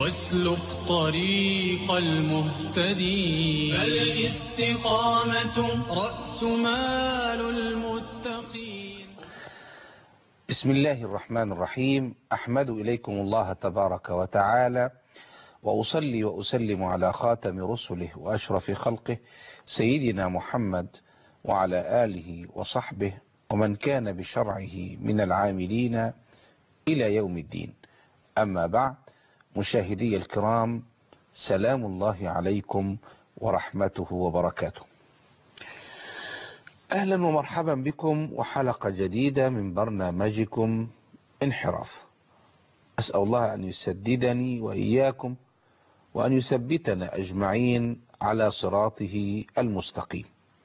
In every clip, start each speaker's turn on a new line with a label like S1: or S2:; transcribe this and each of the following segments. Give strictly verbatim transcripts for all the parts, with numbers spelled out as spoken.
S1: واسلك طريق المهتدين فالاستقامة رأس مال المتقين.
S2: بسم الله الرحمن الرحيم. أحمد إليكم الله تبارك وتعالى، وأصلي وأسلم على خاتم رسله وأشرف خلقه سيدنا محمد وعلى آله وصحبه ومن كان بشرعه من العاملين إلى يوم الدين. أما بعد، مشاهدي الكرام، سلام الله عليكم ورحمته وبركاته. أهلا ومرحبا بكم وحلقة جديدة من برنامجكم انحراف. أسأل الله أن يسددني وإياكم وأن يثبتنا أجمعين على صراطه المستقيم.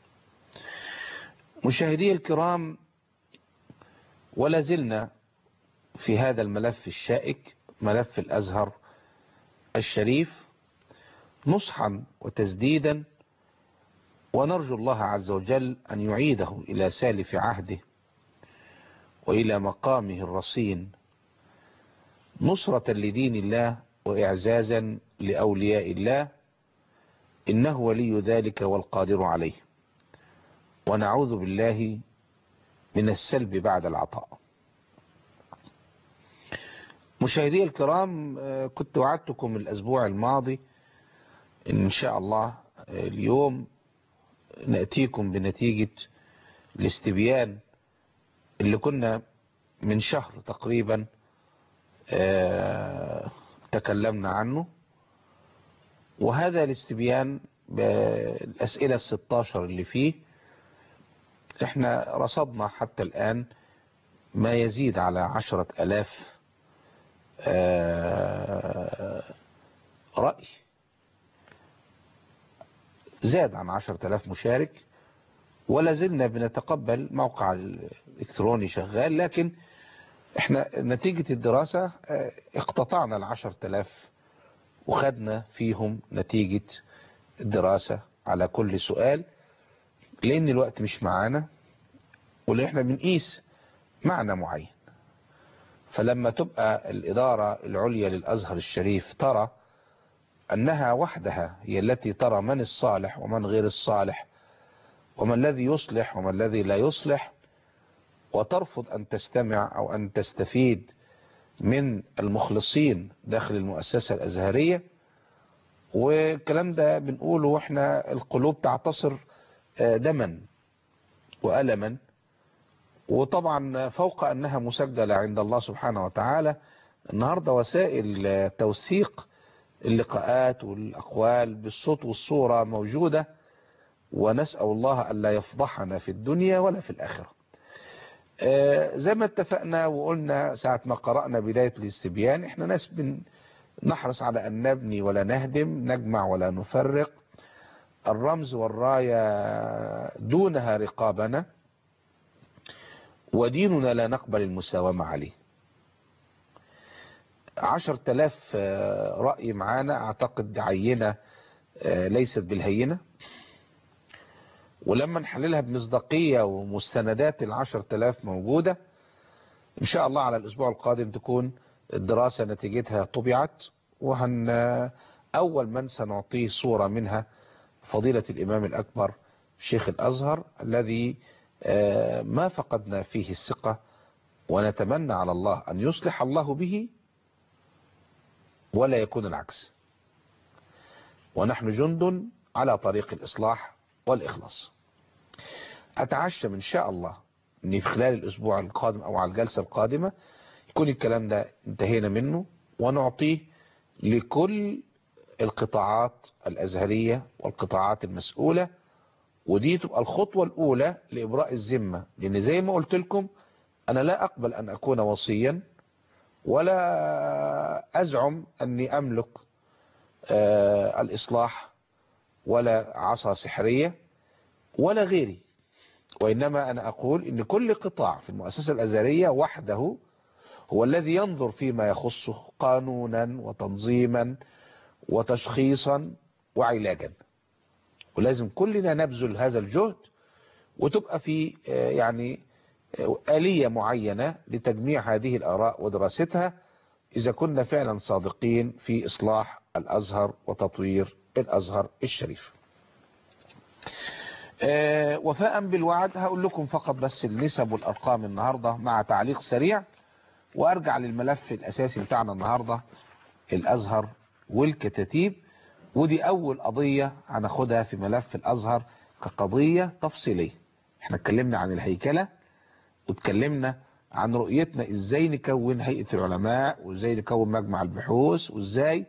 S2: مشاهدي الكرام، ولا زلنا في هذا الملف الشائك، ملف الأزهر الشريف، نصحا وتسديدا، ونرجو الله عز وجل أن يعيده إلى سالف عهده وإلى مقامه الرصين، نصرة لدين الله وإعزازا لأولياء الله، إنه ولي ذلك والقادر عليه، ونعوذ بالله من السلب بعد العطاء. مشاهدي الكرام، كنت وعدتكم الأسبوع الماضي إن شاء الله اليوم نأتيكم بنتيجة الاستبيان اللي كنا من شهر تقريبا تكلمنا عنه، وهذا الاستبيان بالأسئلة الستاشر اللي فيه احنا رصدنا حتى الآن ما يزيد على عشرة ألاف رأي، زاد عن عشرة ألاف مشارك، ولا زلنا بنتقبل موقع الإلكتروني شغال، لكن احنا نتيجة الدراسة اقتطعنا العشرة ألاف وخدنا فيهم نتيجة الدراسة على كل سؤال، لأن الوقت مش معانا، ولأن احنا بنقيس معنى معين. فلما تبقى الإدارة العليا للأزهر الشريف ترى أنها وحدها هي التي ترى من الصالح ومن غير الصالح، وما الذي يصلح وما الذي لا يصلح، وترفض أن تستمع أو أن تستفيد من المخلصين داخل المؤسسة الأزهرية، والكلام ده بنقوله وإحنا القلوب تعتصر دما وألما، وطبعا فوق أنها مسجلة عند الله سبحانه وتعالى، النهاردة وسائل توثيق اللقاءات والأقوال بالصوت والصورة موجودة، ونسأل الله ألا يفضحنا في الدنيا ولا في الآخرة. آه زي ما اتفقنا وقلنا ساعة ما قرأنا بداية الاستبيان، احنا ناس نحرص على أن نبني ولا نهدم، نجمع ولا نفرق، الرمز والراية دونها رقابنا، وديننا لا نقبل المساومة عليه. عشر تلاف رأي معانا، أعتقد عينة ليست بالهينة، ولما نحللها بمصداقية ومستندات العشر تلاف موجودة، إن شاء الله على الأسبوع القادم تكون الدراسة نتيجتها طبعت، وهن أول من سنعطيه صورة منها فضيلة الإمام الأكبر شيخ الأزهر، الذي ما فقدنا فيه الثقة، ونتمنى على الله أن يصلح الله به ولا يكون العكس، ونحن جند على طريق الإصلاح والإخلاص. أتعشم إن شاء الله أن في خلال الأسبوع القادم أو على الجلسة القادمة يكون الكلام ده انتهينا منه، ونعطيه لكل القطاعات الأزهرية والقطاعات المسؤولة، ودي تبقى الخطوة الأولى لإبراء الذمة، لأن زي ما قلت لكم أنا لا أقبل أن أكون وصيا، ولا أزعم أني أملك آه الإصلاح ولا عصا سحرية ولا غيري، وإنما أنا أقول إن كل قطاع في المؤسسة الأزهرية وحده هو الذي ينظر فيما يخصه قانونا وتنظيما وتشخيصا وعلاجا، ولازم كلنا نبذل هذا الجهد، وتبقى في يعني آلية معينة لتجميع هذه الآراء ودراستها إذا كنا فعلا صادقين في إصلاح الأزهر وتطوير الأزهر الشريف. آه وفاء بالوعد هقول لكم فقط بس النسب والأرقام النهاردة مع تعليق سريع، وأرجع للملف الأساسي بتاعنا النهاردة، الأزهر والكتاتيب. ودي أول قضية هناخدها في ملف الأزهر كقضية تفصيلية. احنا اتكلمنا عن الهيكلة، واتكلمنا عن رؤيتنا ازاي نكون هيئة العلماء، وازاي نكون مجمع البحوث، وازاي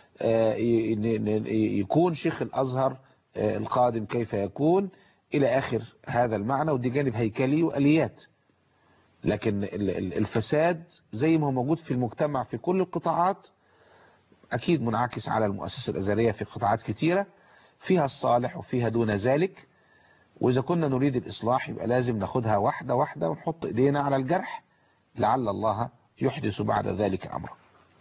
S2: يكون شيخ الأزهر القادم كيف يكون إلى آخر هذا المعنى. ودي جانب هيكلي وآليات، لكن الفساد زي ما هو موجود في المجتمع في كل القطاعات أكيد منعكس على المؤسسة الأزهرية في قطاعات كتيرة، فيها الصالح وفيها دون ذلك. وإذا كنا نريد الإصلاح يبقى لازم ناخدها واحدة واحدة ونحط إيدينا على الجرح، لعل الله يحدث بعد ذلك أمره.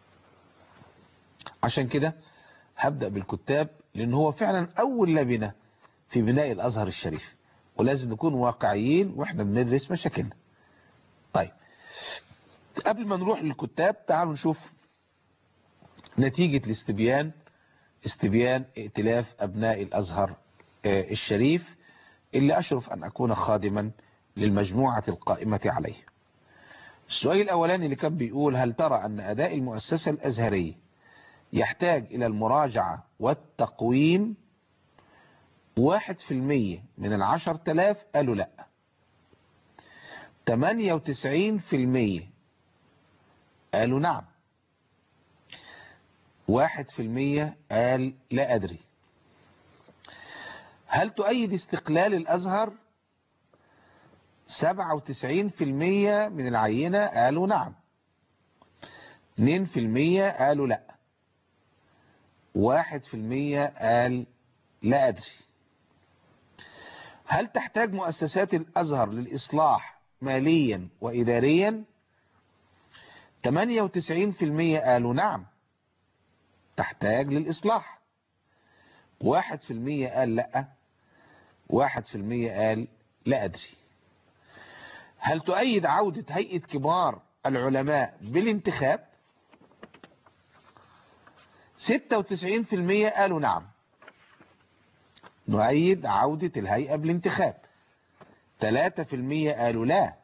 S2: عشان كده هبدأ بالكتاب، لأن هو فعلا أول لبنة في بناء الأزهر الشريف، ولازم نكون واقعيين وإحنا بندرس مشاكلنا. طيب قبل ما نروح للكتاب تعالوا نشوف نتيجة الاستبيان، استبيان ائتلاف أبناء الأزهر الشريف، اللي أشرف أن أكون خادما للمجموعة القائمة عليه. السؤال الأولاني اللي كان بيقول: هل ترى أن أداء المؤسسة الأزهرية يحتاج إلى المراجعة والتقويم؟ واحد في المية من العشر تلاف قالوا لا، تمانية وتسعين في المية قالوا نعم، واحد في المية قال لا أدري. هل تؤيد استقلال الأزهر؟ سبعة وتسعين في المية من العينة قالوا نعم، اتنين في المية قالوا لا، واحد في المية قال لا أدري. هل تحتاج مؤسسات الأزهر للإصلاح ماليا وإداريا؟ تمانية وتسعين في المية قالوا نعم تحتاج للإصلاح، واحد في المية قال لا، واحد في المية قال لا أدري. هل تؤيد عودة هيئة كبار العلماء بالانتخاب؟ ستة وتسعين في المية قالوا نعم نؤيد عودة الهيئة بالانتخاب، ثلاثة في المية قالوا لا،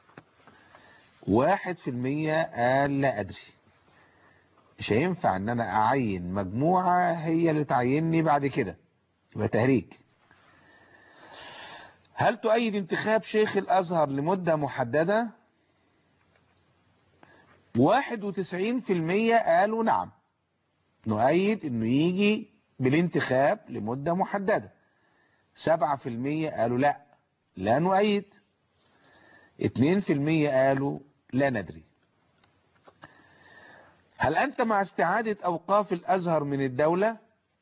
S2: واحد في المية قال لا أدري. مش هينفع ان انا اعين مجموعة هي اللي تعيني بعد كده، يبقى تهريج. هل تؤيد انتخاب شيخ الازهر لمدة محددة؟ واحد وتسعين في المية قالوا نعم نؤيد انه يجي بالانتخاب لمدة محددة، سبعة في المية قالوا لا لا نؤيد، اتنين في المية قالوا لا ندري. هل أنت مع استعادة أوقاف الأزهر من الدولة؟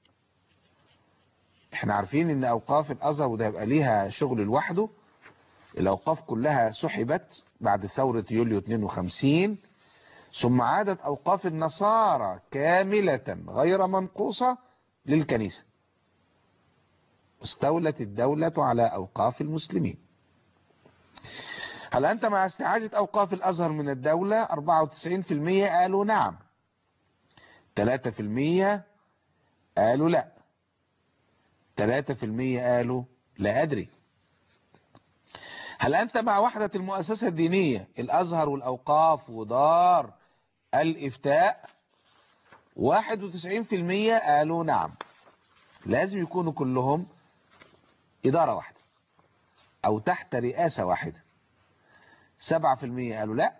S2: احنا عارفين ان أوقاف الأزهر وده يبقى ليها شغل لوحده، الأوقاف كلها سحبت بعد ثورة يوليو اتنين وخمسين، ثم عادت أوقاف النصارى كاملة غير منقوصة للكنيسة، استولت الدولة على أوقاف المسلمين. هل أنت مع استعادة أوقاف الأزهر من الدولة؟ أربعة وتسعين في المية قالوا نعم، ثلاثة في المية قالوا لا، ثلاثة في المية قالوا لا أدري. هل أنت مع وحدة المؤسسة الدينية الأزهر والأوقاف ودار الإفتاء؟ واحد وتسعين في المية قالوا نعم، لازم يكونوا كلهم إدارة واحدة أو تحت رئاسة واحدة. سبعة في المية قالوا لا،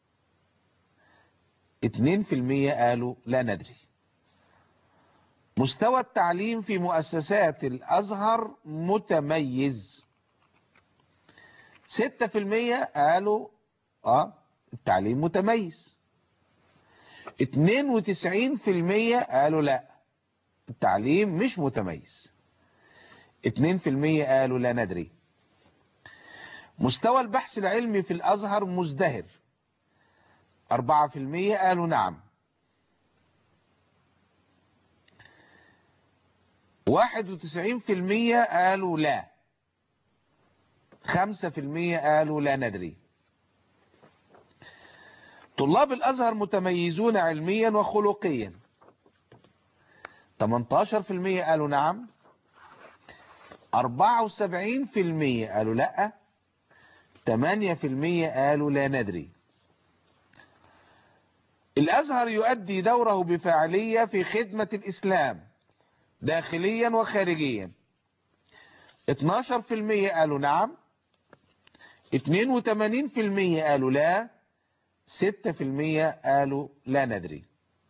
S2: اتنين في المية قالوا لا ندري. مستوى التعليم في مؤسسات الأزهر متميز، ستة في المية قالوا اه التعليم متميز، اتنين وتسعين في المية قالوا لا التعليم مش متميز، اتنين في المية قالوا لا ندري. مستوى البحث العلمي في الأزهر مزدهر، أربعة في المية قالوا نعم، واحد وتسعين في المية قالوا لا، خمسة في المية قالوا لا ندري. طلاب الأزهر متميزون علميا وخلقيا، ثمانية عشر بالمئة قالوا نعم، أربعة وسبعين بالمئة قالوا لا، ثمانية بالمئة قالوا لا ندري. الأزهر يؤدي دوره بفاعلية في خدمة الإسلام داخليا وخارجيا، اثناشر بالمئة قالوا نعم، اثنين وثمانين بالمئة قالوا لا، ستة بالمئة قالوا لا ندري.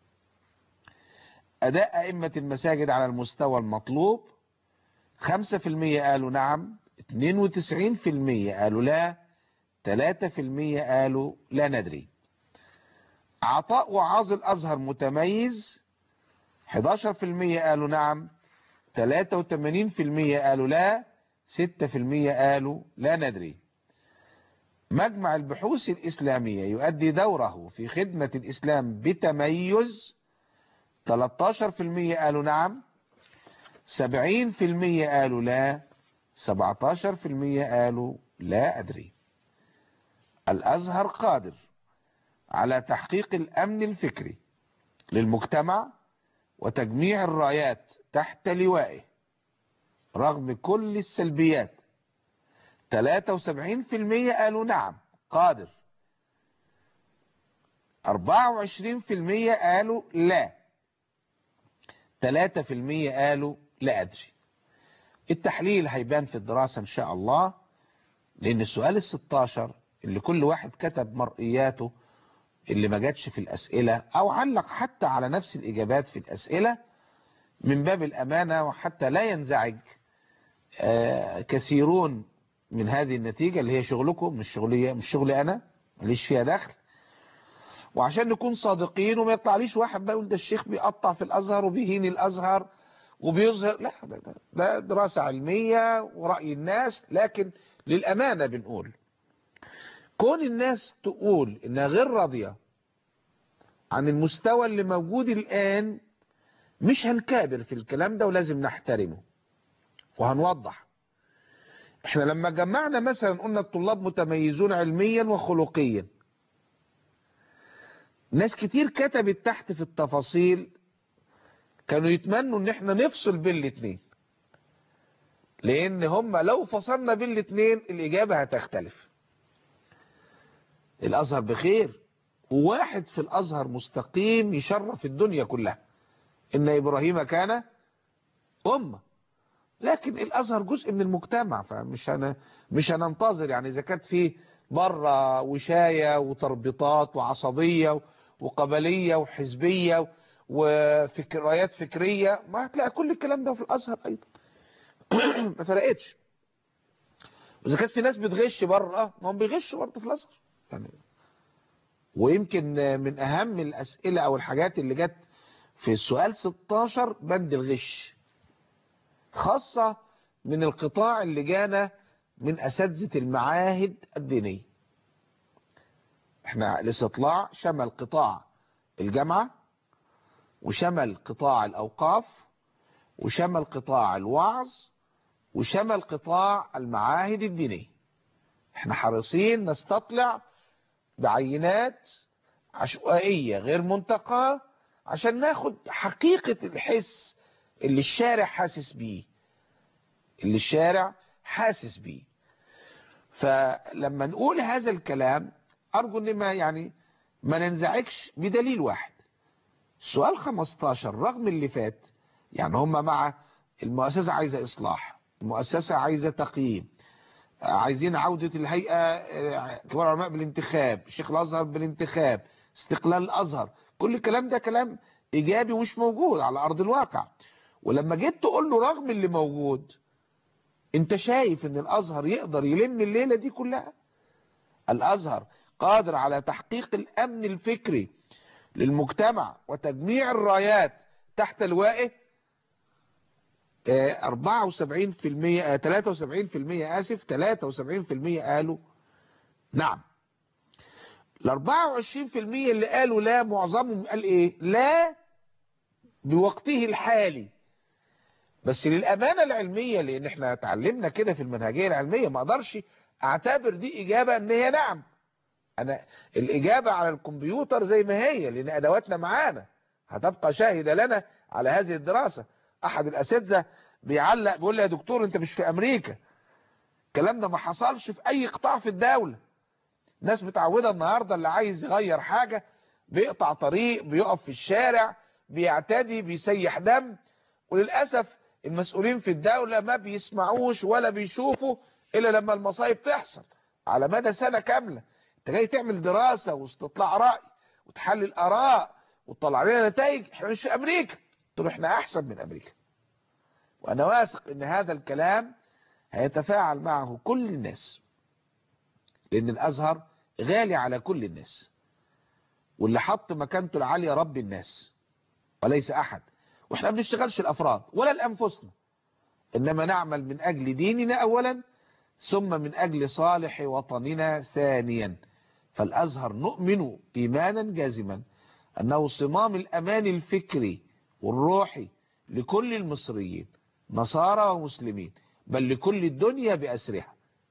S2: أداء أئمة المساجد على المستوى المطلوب، خمسة بالمئة قالوا نعم، اثنين وتسعين بالمئة قالوا لا، ثلاثة بالمئة قالوا لا ندري. عطاء وعاظ الأزهر متميز، أحد عشر بالمئة قالوا نعم، ثلاثة وثمانين بالمئة قالوا لا، ستة بالمئة قالوا لا ندري. مجمع البحوث الإسلامية يؤدي دوره في خدمة الإسلام بتميز، ثلاثة عشر بالمئة قالوا نعم، سبعين بالمئة قالوا لا، سبعة عشر بالمئة قالوا لا أدري. الأزهر قادر على تحقيق الأمن الفكري للمجتمع وتجميع الرايات تحت لوائه رغم كل السلبيات، ثلاثة وسبعين بالمئة قالوا نعم قادر، أربعة وعشرين بالمئة قالوا لا، ثلاثة بالمئة قالوا لا أدري. التحليل هيبان في الدراسة إن شاء الله، لأن السؤال الستاشر اللي كل واحد كتب مرئياته اللي ما جاتش في الأسئلة أو علق حتى على نفس الإجابات في الأسئلة من باب الأمانة، وحتى لا ينزعج آه كثيرون من هذه النتيجة اللي هي شغلكم مش شغلي مش شغلي أنا ماليش فيها دخل، وعشان نكون صادقين وما يطلعليش واحد بقى يقول ده الشيخ بيقطع في الأزهر وبيهين الأزهر وبيظهر، لا، ده, ده, ده دراسة علمية ورأي الناس، لكن للأمانة بنقول كون الناس تقول إنها غير راضية عن المستوى اللي موجود الآن، مش هنكابر في الكلام ده ولازم نحترمه وهنوضح. احنا لما جمعنا مثلا قلنا الطلاب متميزون علميا وخلقيا، ناس كتير كتبت تحت في التفاصيل كانوا يتمنوا ان احنا نفصل بين الاثنين، لان هم لو فصلنا بين الاثنين الاجابة هتختلف. الازهر بخير، وواحد في الازهر مستقيم يشرف الدنيا كلها، ان ابراهيم كان امة، لكن الازهر جزء من المجتمع، فمش هن... مش هننتظر يعني اذا كانت في بره وشاية وتربيطات وعصبية وقبلية وحزبية وفكريات فكرية، ما هتلاقي كل الكلام ده في الازهر ايضا. ما فرقتش. واذا كانت في ناس بتغش بره، ما هم بيغشوا برضه في الازهر يعني. ويمكن من اهم الاسئلة او الحاجات اللي جت في السؤال ستاشر بند الغش، خاصة من القطاع اللي جانا من اساتذة المعاهد الدينية. احنا الاستطلاع شمل قطاع الجامعة، وشمل قطاع الاوقاف، وشمل قطاع الوعظ، وشمل قطاع المعاهد الدينية. احنا حريصين نستطلع بعينات عشوائية غير منتقاة عشان ناخد حقيقة الحس اللي الشارع حاسس بيه، اللي الشارع حاسس بيه. فلما نقول هذا الكلام ارجو ان ما يعني ما ننزعجش بدليل واحد. سؤال خمستاشر رغم اللي فات، يعني هم مع المؤسسة عايزة اصلاح، المؤسسة عايزة تقييم، عايزين عودة الهيئة كبار العلماء بالانتخاب، شيخ الازهر بالانتخاب، استقلال الازهر، كل الكلام ده كلام ايجابي ومش موجود على ارض الواقع. ولما جيت تقول له رغم اللي موجود، انت شايف ان الازهر يقدر يلم الليلة دي كلها؟ الازهر قادر على تحقيق الامن الفكري للمجتمع وتجميع الرايات تحت لوائه؟ أربعة وسبعين بالمئة ثلاثة وسبعين بالمئة اسف ثلاثة وسبعين بالمئة قالوا نعم. ال أربعة وعشرين بالمئة اللي قالوا لا معظمهم قال ايه؟ لا بوقته الحالي. بس للامانه العلميه، لان احنا اتعلمنا كده في المنهجيه العلميه، ما اقدرش اعتبر دي اجابه ان هي نعم، أنا الإجابة على الكمبيوتر زي ما هي، لأن أدواتنا معانا هتبقى شاهدة لنا على هذه الدراسة. أحد الأساتذة بيعلق بيقول لي يا دكتور أنت مش في أمريكا، الكلام ده ما حصلش في أي قطاع في الدولة. ناس متعودة النهاردة اللي عايز يغير حاجة بيقطع طريق، بيقف في الشارع، بيعتدي، بيسيح دم، وللأسف المسؤولين في الدولة ما بيسمعوش ولا بيشوفوا إلا لما المصايب تحصل على مدى سنة كاملة. انت جاي تعمل دراسة واستطلاع رأي وتحلل آراء وتطلع لنا نتائج. احنا مش في أمريكا. قلت له احنا أحسن من أمريكا، وأنا واثق إن هذا الكلام هيتفاعل معه كل الناس، لأن الأزهر غالي على كل الناس، واللي حط مكانته العالية رب الناس وليس أحد. واحنا ما بنشتغلش الأفراد ولا لأنفسنا، إنما نعمل من أجل ديننا أولا، ثم من أجل صالح وطننا ثانيا. فالأزهر نؤمن إيمانا جازما أنه صمام الأمان الفكري والروحي لكل المصريين، نصارى ومسلمين، بل لكل الدنيا بأسرها،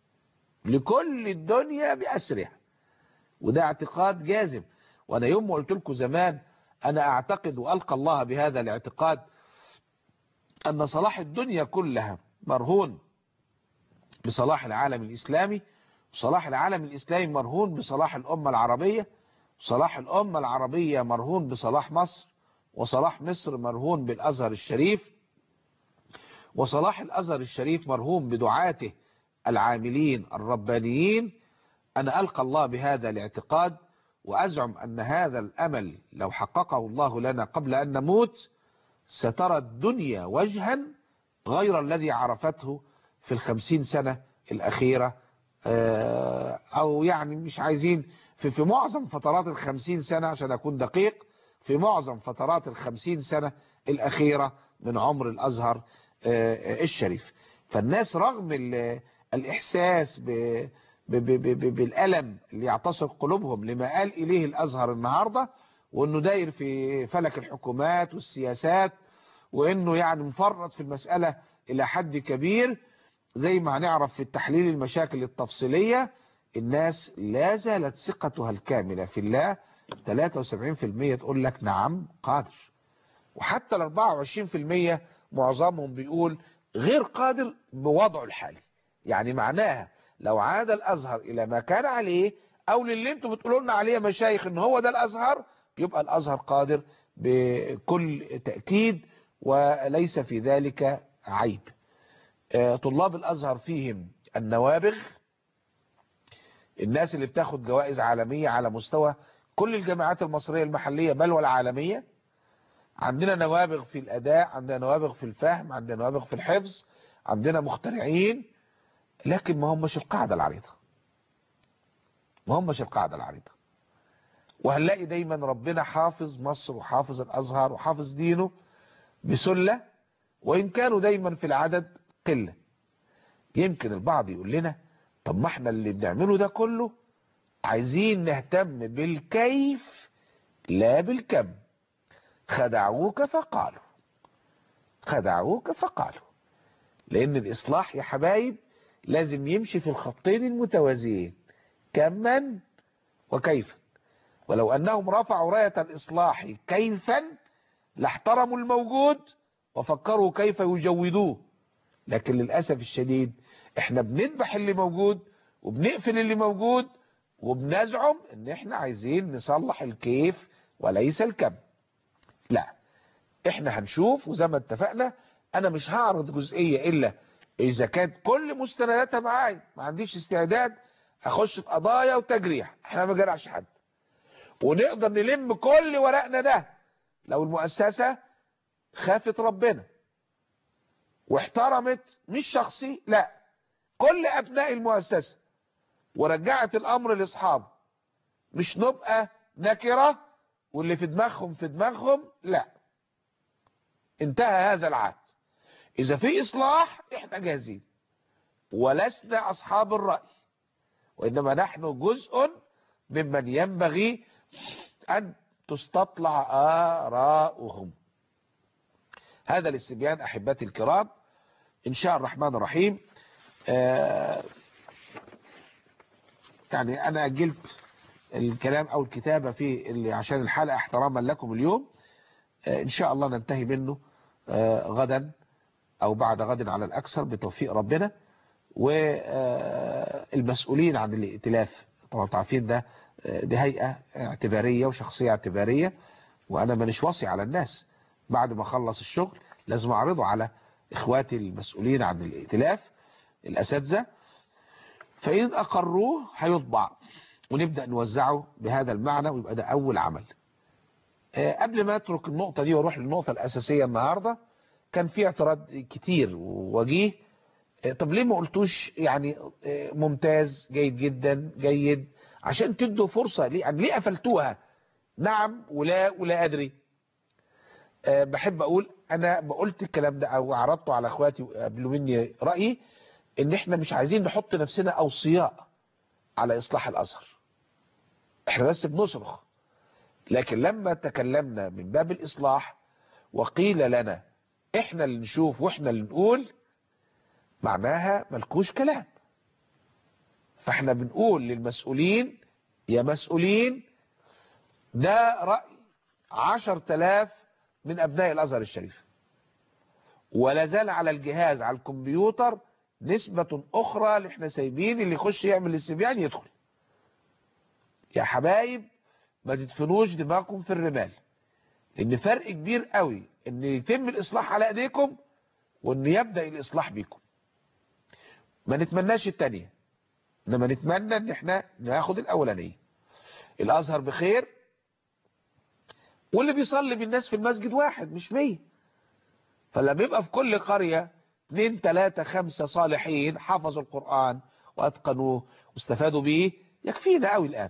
S2: لكل الدنيا بأسرها. وده اعتقاد جازم. وأنا يوم ما قلت لكم زمان أنا أعتقد وألقى الله بهذا الاعتقاد أن صلاح الدنيا كلها مرهون بصلاح العالم الإسلامي، وصلاح العالم الإسلامي مرهون بصلاح الأمة العربية، وصلاح الأمة العربية مرهون بصلاح مصر، وصلاح مصر مرهون بالأزهر الشريف، وصلاح الأزهر الشريف مرهون بدعاته العاملين الربانيين. أنا ألقى الله بهذا الاعتقاد، وأزعم أن هذا الأمل لو حققه الله لنا قبل أن نموت سترى الدنيا وجها غير الذي عرفته في الخمسين سنة الأخيرة، أو يعني مش عايزين في, في معظم فترات الخمسين سنة عشان أكون دقيق، في معظم فترات الخمسين سنة الأخيرة من عمر الأزهر الشريف. فالناس رغم الإحساس ب ب ب ب بالألم اللي يعتصر قلوبهم لما قال إليه الأزهر النهاردة، وأنه داير في فلك الحكومات والسياسات، وأنه يعني مفرط في المسألة إلى حد كبير زي ما هنعرف في التحليل المشاكل التفصيلية، الناس لا زالت ثقتها الكاملة في الله. ثلاثة وسبعين بالمئة تقول لك نعم قادر، وحتى ال أربعة وعشرين بالمئة معظمهم بيقول غير قادر بوضعه الحالي. يعني معناها لو عاد الأزهر إلى ما كان عليه، أو للي انتم بتقولوا لنا عليه مشايخ إن هو ده الأزهر، يبقى الأزهر قادر بكل تأكيد، وليس في ذلك عيب. طلاب الأزهر فيهم النوابغ، الناس اللي بتاخد جوائز عالمية على مستوى كل الجامعات المصرية المحلية بل والعالمية. عندنا نوابغ في الأداء، عندنا نوابغ في الفهم، عندنا نوابغ في الحفظ، عندنا مخترعين، لكن ما همش القاعدة العريضة، ما همش القاعدة العريضة. وهنلاقي دايما ربنا حافظ مصر وحافظ الأزهر وحافظ دينه بسلة، وإن كانوا دايما في العدد قلة. يمكن البعض يقول لنا طب ما احنا اللي بنعمله ده كله عايزين نهتم بالكيف لا بالكم. خدعوك فقالوا، خدعوك فقالوا. لأن الإصلاح يا حبايب لازم يمشي في الخطين المتوازيين، كما وكيفا. ولو أنهم رفعوا راية الإصلاح كيفا لاحترموا الموجود وفكروا كيف يجودوه. لكن للأسف الشديد احنا بنذبح اللي موجود وبنقفل اللي موجود، وبنزعم ان احنا عايزين نصلح الكيف وليس الكم. لا، احنا هنشوف، وزي ما اتفقنا انا مش هعرض جزئية الا اذا كانت كل مستنداتها معايا. ما عنديش استعداد اخش في قضايا وتجريح، احنا ما جرحش حد، ونقدر نلم كل ورقنا ده لو المؤسسة خافت ربنا واحترمت، مش شخصي لا، كل ابناء المؤسسة، ورجعت الامر لاصحابه. مش نبقى نكرة واللي في دماغهم في دماغهم، لا. انتهى هذا العهد. اذا في اصلاح احنا جاهزين، ولسنا اصحاب الرأي، وانما نحن جزء ممن ينبغي ان تستطلع آراؤهم. هذا الاستبيان احبتي الكرام ان شاء الرحمن الرحيم. آه يعني انا اجلت الكلام او الكتابة في اللي عشان الحلقة احتراما لكم اليوم ان شاء الله ننتهي منه غدا او بعد غد على الاكثر بتوفيق ربنا. والمسؤولين عن الائتلاف طبعا عارفين ده دي هيئة اعتبارية وشخصية اعتبارية، وانا مانيش واصي على الناس، بعد ما اخلص الشغل لازم اعرضه على اخواتي المسؤولين عن الائتلاف الاساتذة، فإن أقروه هيطبع ونبدأ نوزعه بهذا المعنى، ويبقى ده أول عمل. قبل ما أترك النقطة دي وأروح للنقطة الأساسية النهاردة، كان في اعتراض كتير ووجيه، طب ليه ما قلتوش يعني ممتاز جيد جدا جيد عشان تدوا فرصة؟ ليه يعني ليه قفلتوها نعم ولا ولا أدري؟ بحب أقول أنا بقولت الكلام ده أو عرضته على أخواتي قبلوا مني رأيي إن إحنا مش عايزين نحط نفسنا أوصياء على إصلاح الأزهر، إحنا بس بنصرخ. لكن لما تكلمنا من باب الإصلاح وقيل لنا إحنا اللي نشوف وإحنا اللي نقول، معناها ملكوش كلام. فإحنا بنقول للمسؤولين يا مسؤولين ده رأي عشر تلاف من أبناء الأزهر الشريف، ولا زال على الجهاز على الكمبيوتر نسبة أخرى اللي احنا سايبين اللي يخش يعمل الاستبيان يدخل. يا حبايب ما تدفنوش دماغكم في الرمال، لأن فرق كبير قوي ان يتم الإصلاح على ايديكم وان يبدأ الإصلاح بيكم. ما نتمناش التانية، انما نتمنى ان احنا ناخد الأولانية. الأزهر بخير، واللي بيصلي بالناس في المسجد واحد مش مية، فلما يبقى في كل قرية اتنين تلاتة خمسة صالحين حفظوا القرآن واتقنوه واستفادوا بيه يكفينا قوي الآن.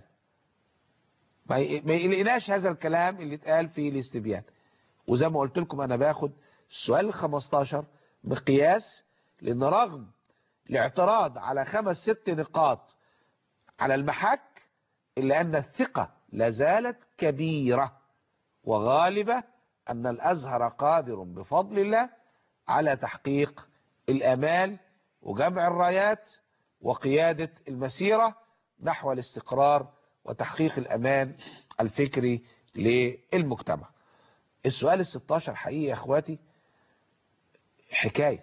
S2: ما يقلقناش هذا الكلام اللي اتقال في الاستبيان. وزي ما قلت لكم انا باخد السؤال الخمستاشر بقياس، لان رغم الاعتراض على خمس ست نقاط على المحك الا ان الثقة لازالت كبيرة وغالبة ان الازهر قادر بفضل الله على تحقيق الامال وجمع الرايات وقيادة المسيرة نحو الاستقرار وتحقيق الأمان الفكري للمجتمع. السؤال الستاشر حقيقي يا اخواتي حكاية،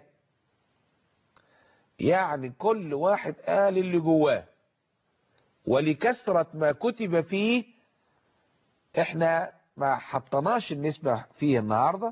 S2: يعني كل واحد قال اللي جواه، ولكثرة ما كتب فيه احنا ما حطناش النسبة فيه النهاردة،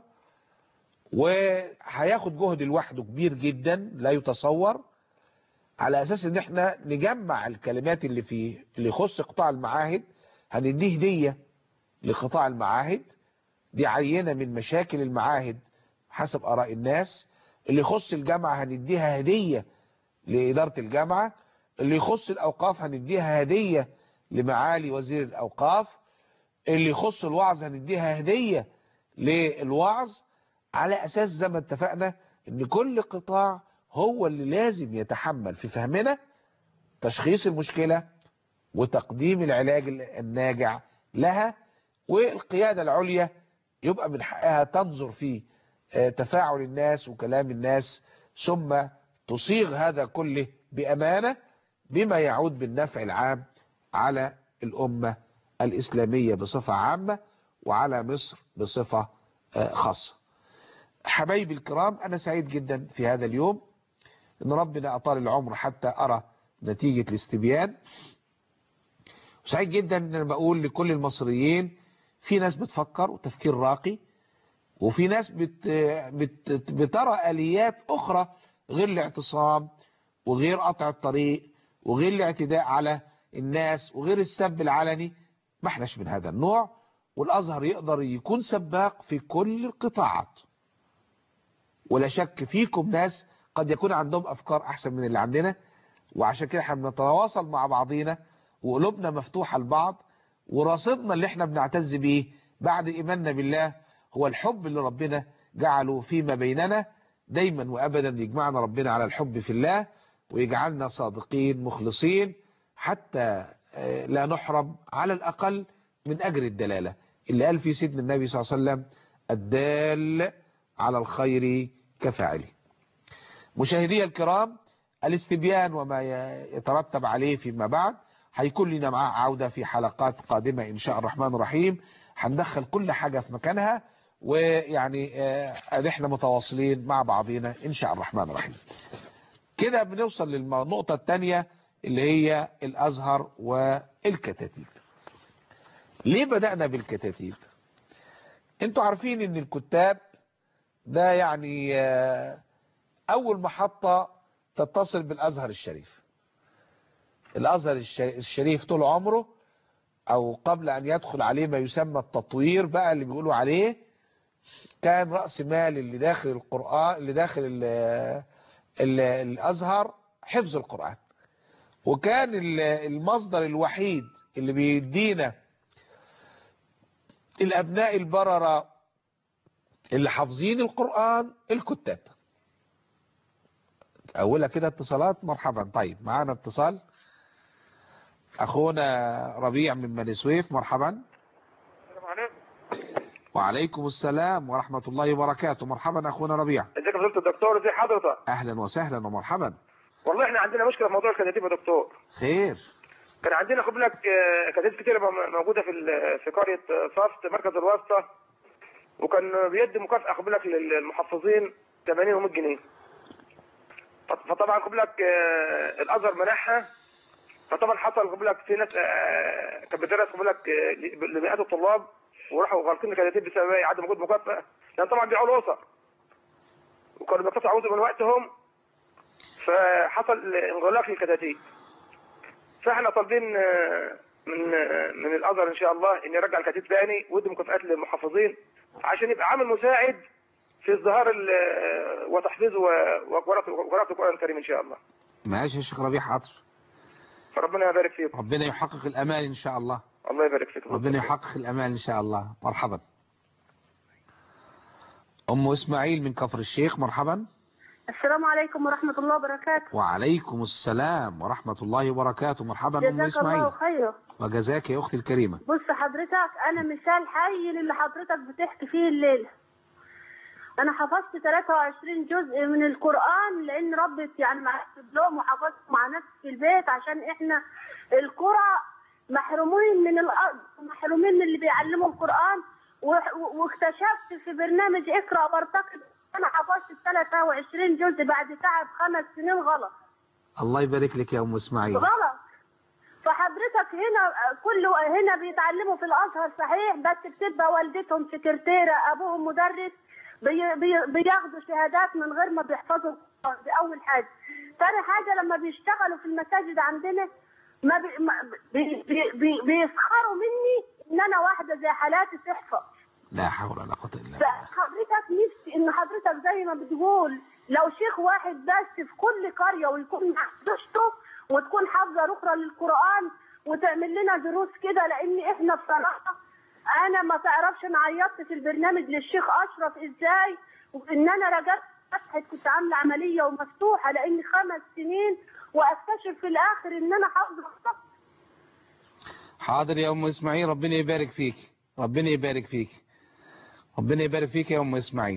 S2: وهياخد جهد لوحده كبير جدا لا يتصور، على اساس ان احنا نجمع الكلمات اللي فيه اللي يخص قطاع المعاهد. هنديه هدية لقطاع المعاهد، دي عينة من مشاكل المعاهد حسب اراء الناس. اللي يخص الجامعة هنديها هدية لإدارة الجامعة. اللي يخص الاوقاف هنديها هدية لمعالي وزير الاوقاف. اللي يخص الوعظ هنديها هدية للوعظ، على اساس زي ما اتفقنا ان كل قطاع هو اللي لازم يتحمل في فهمنا تشخيص المشكلة وتقديم العلاج الناجع لها، والقيادة العليا يبقى من حقها تنظر في تفاعل الناس وكلام الناس، ثم تصيغ هذا كله بأمانة بما يعود بالنفع العام على الأمة الإسلامية بصفة عامة وعلى مصر بصفة خاصة. حبايبي الكرام، أنا سعيد جدا في هذا اليوم ان ربنا اطال العمر حتى ارى نتيجة الاستبيان. وسعيد جدا ان انا بقول لكل المصريين في ناس بتفكر وتفكير راقي، وفي ناس بت بت بترى اليات اخرى غير الاعتصام وغير قطع الطريق وغير الاعتداء على الناس وغير السب العلني. ما احناش من هذا النوع، والازهر يقدر يكون سباق في كل القطاعات. ولا شك فيكم ناس قد يكون عندهم افكار احسن من اللي عندنا، وعشان كده احنا بنتواصل مع بعضينا وقلوبنا مفتوحة لبعض، ورصيدنا اللي احنا بنعتز بيه بعد ايماننا بالله هو الحب اللي ربنا جعله فيما بيننا. دايما وابدا يجمعنا ربنا على الحب في الله، ويجعلنا صادقين مخلصين حتى لا نحرم على الاقل من اجر الدلالة اللي قال فيه سيدنا النبي صلى الله عليه وسلم: الدال على الخير كفاعله. مشاهدي الكرام، الاستبيان وما يترتب عليه فيما بعد هيكون لنا معاه عودة في حلقات قادمة إن شاء الرحمن الرحيم. هندخل كل حاجة في مكانها، ويعني اه احنا متواصلين مع بعضنا إن شاء الرحمن الرحيم. كده بنوصل للنقطة الثانية اللي هي الأزهر والكتاتيب. ليه بدأنا بالكتاتيب؟ انتوا عارفين ان الكتاب ده يعني أول محطة تتصل بالأزهر الشريف. الأزهر الشريف طول عمره أو قبل أن يدخل عليه ما يسمى التطوير بقى اللي بيقولوا عليه، كان رأس مال اللي داخل القرآن اللي داخل ال ال الأزهر حفظ القرآن، وكان المصدر الوحيد اللي بيدينا الأبناء البررة اللي حافظين القرآن الكتاب. أولها كده اتصالات. مرحبا. طيب معانا اتصال أخونا ربيع من بني سويف. مرحبا.
S3: السلام عليكم.
S2: وعليكم السلام ورحمة الله وبركاته. مرحبا أخونا ربيع.
S3: ازيك يا فضيلة الدكتور؟ ازي حضرتك؟
S2: أهلا وسهلا ومرحبا.
S3: والله احنا عندنا مشكلة في موضوع الكتاتيب يا دكتور.
S2: خير.
S3: كان عندنا خد بالك كتاتيب كتير موجودة في في قرية صفت مركز الواسطة، وكان بيدي مكافأة خد بالك للمحفظين ثمانين ومية جنيه. فطبعا خد بالك الأزهر منحها، فطبعا حصل خد بالك في ناس كانت بتدرس خد بالك لمئات الطلاب وراحوا غالطين الكتاتيب بسبب عدم وجود مكافأة، لأن طبعا بيعوا الأسر وكانوا بيقطعوا عوزة من وقتهم، فحصل انغلاق للكتاتيب. فاحنا طالبين من من الازهر ان شاء الله ان يرجع الكتاتيب ثاني ويدي مكافآت للمحافظين عشان يبقى عامل مساعد في ازدهار وتحفيظ وقراءة القرآن الكريم ان شاء الله.
S2: ماشي يا شيخ ربيع، حاضر.
S3: فربنا يبارك فيكم.
S2: ربنا يحقق الامال ان شاء الله.
S3: الله يبارك فيك.
S2: ربنا يحقق الامال ان شاء الله. مرحبا. ام اسماعيل من كفر الشيخ. مرحبا.
S4: السلام عليكم ورحمة الله وبركاته.
S2: وعليكم السلام ورحمة الله وبركاته. مرحبا أم إسماعيل.
S4: جزاك الله خير.
S2: وجزاك يا أختي الكريمة.
S4: بص حضرتك، أنا مثال حي للي حضرتك بتحكي فيه الليلة. أنا حفظت ثلاثة وعشرين جزء من القرآن لأن ربي يعني معتب لهم وحفظت مع نفسي في البيت، عشان إحنا القرى محرومين من الأرض، محرومين من اللي بيعلموا القرآن، واكتشفت في برنامج اقرأ وارتقي أنا حفظت ثلاثة وعشرين جزء بعد تعب خمس سنين. غلط.
S2: الله يبارك لك يا أم إسماعيل.
S4: غلط. فحضرتك هنا كله هنا بيتعلموا في الأزهر صحيح، بس بتبقى والدتهم سكرتيرة، أبوهم مدرس، بي بي بياخدوا شهادات من غير ما بيحفظوا. دي أول حاجة. ثاني حاجة لما بيشتغلوا في المساجد عندنا ما بي بي بي بي بيسخروا مني إن أنا واحدة زي حالاتي تحفظ.
S2: لا حول ولا قوة إلا بالله.
S4: حضرتك نفسي ان حضرتك زي ما بتقول لو شيخ واحد بس في كل قريه ويكون مع زوجته وتكون حافظه اخرى للقران وتعمل لنا دروس كده، لان احنا بصراحه انا ما تعرفش انا عيطت في البرنامج للشيخ اشرف ازاي، وان انا رجعت فتحت كنت عامله عمليه ومفتوحه لاني خمس سنين واكتشف في الاخر ان انا حافظه.
S2: حاضر يا ام اسماعيل، ربنا يبارك فيك. ربنا يبارك فيك. ربنا يبارك فيك يا ام اسماعيل.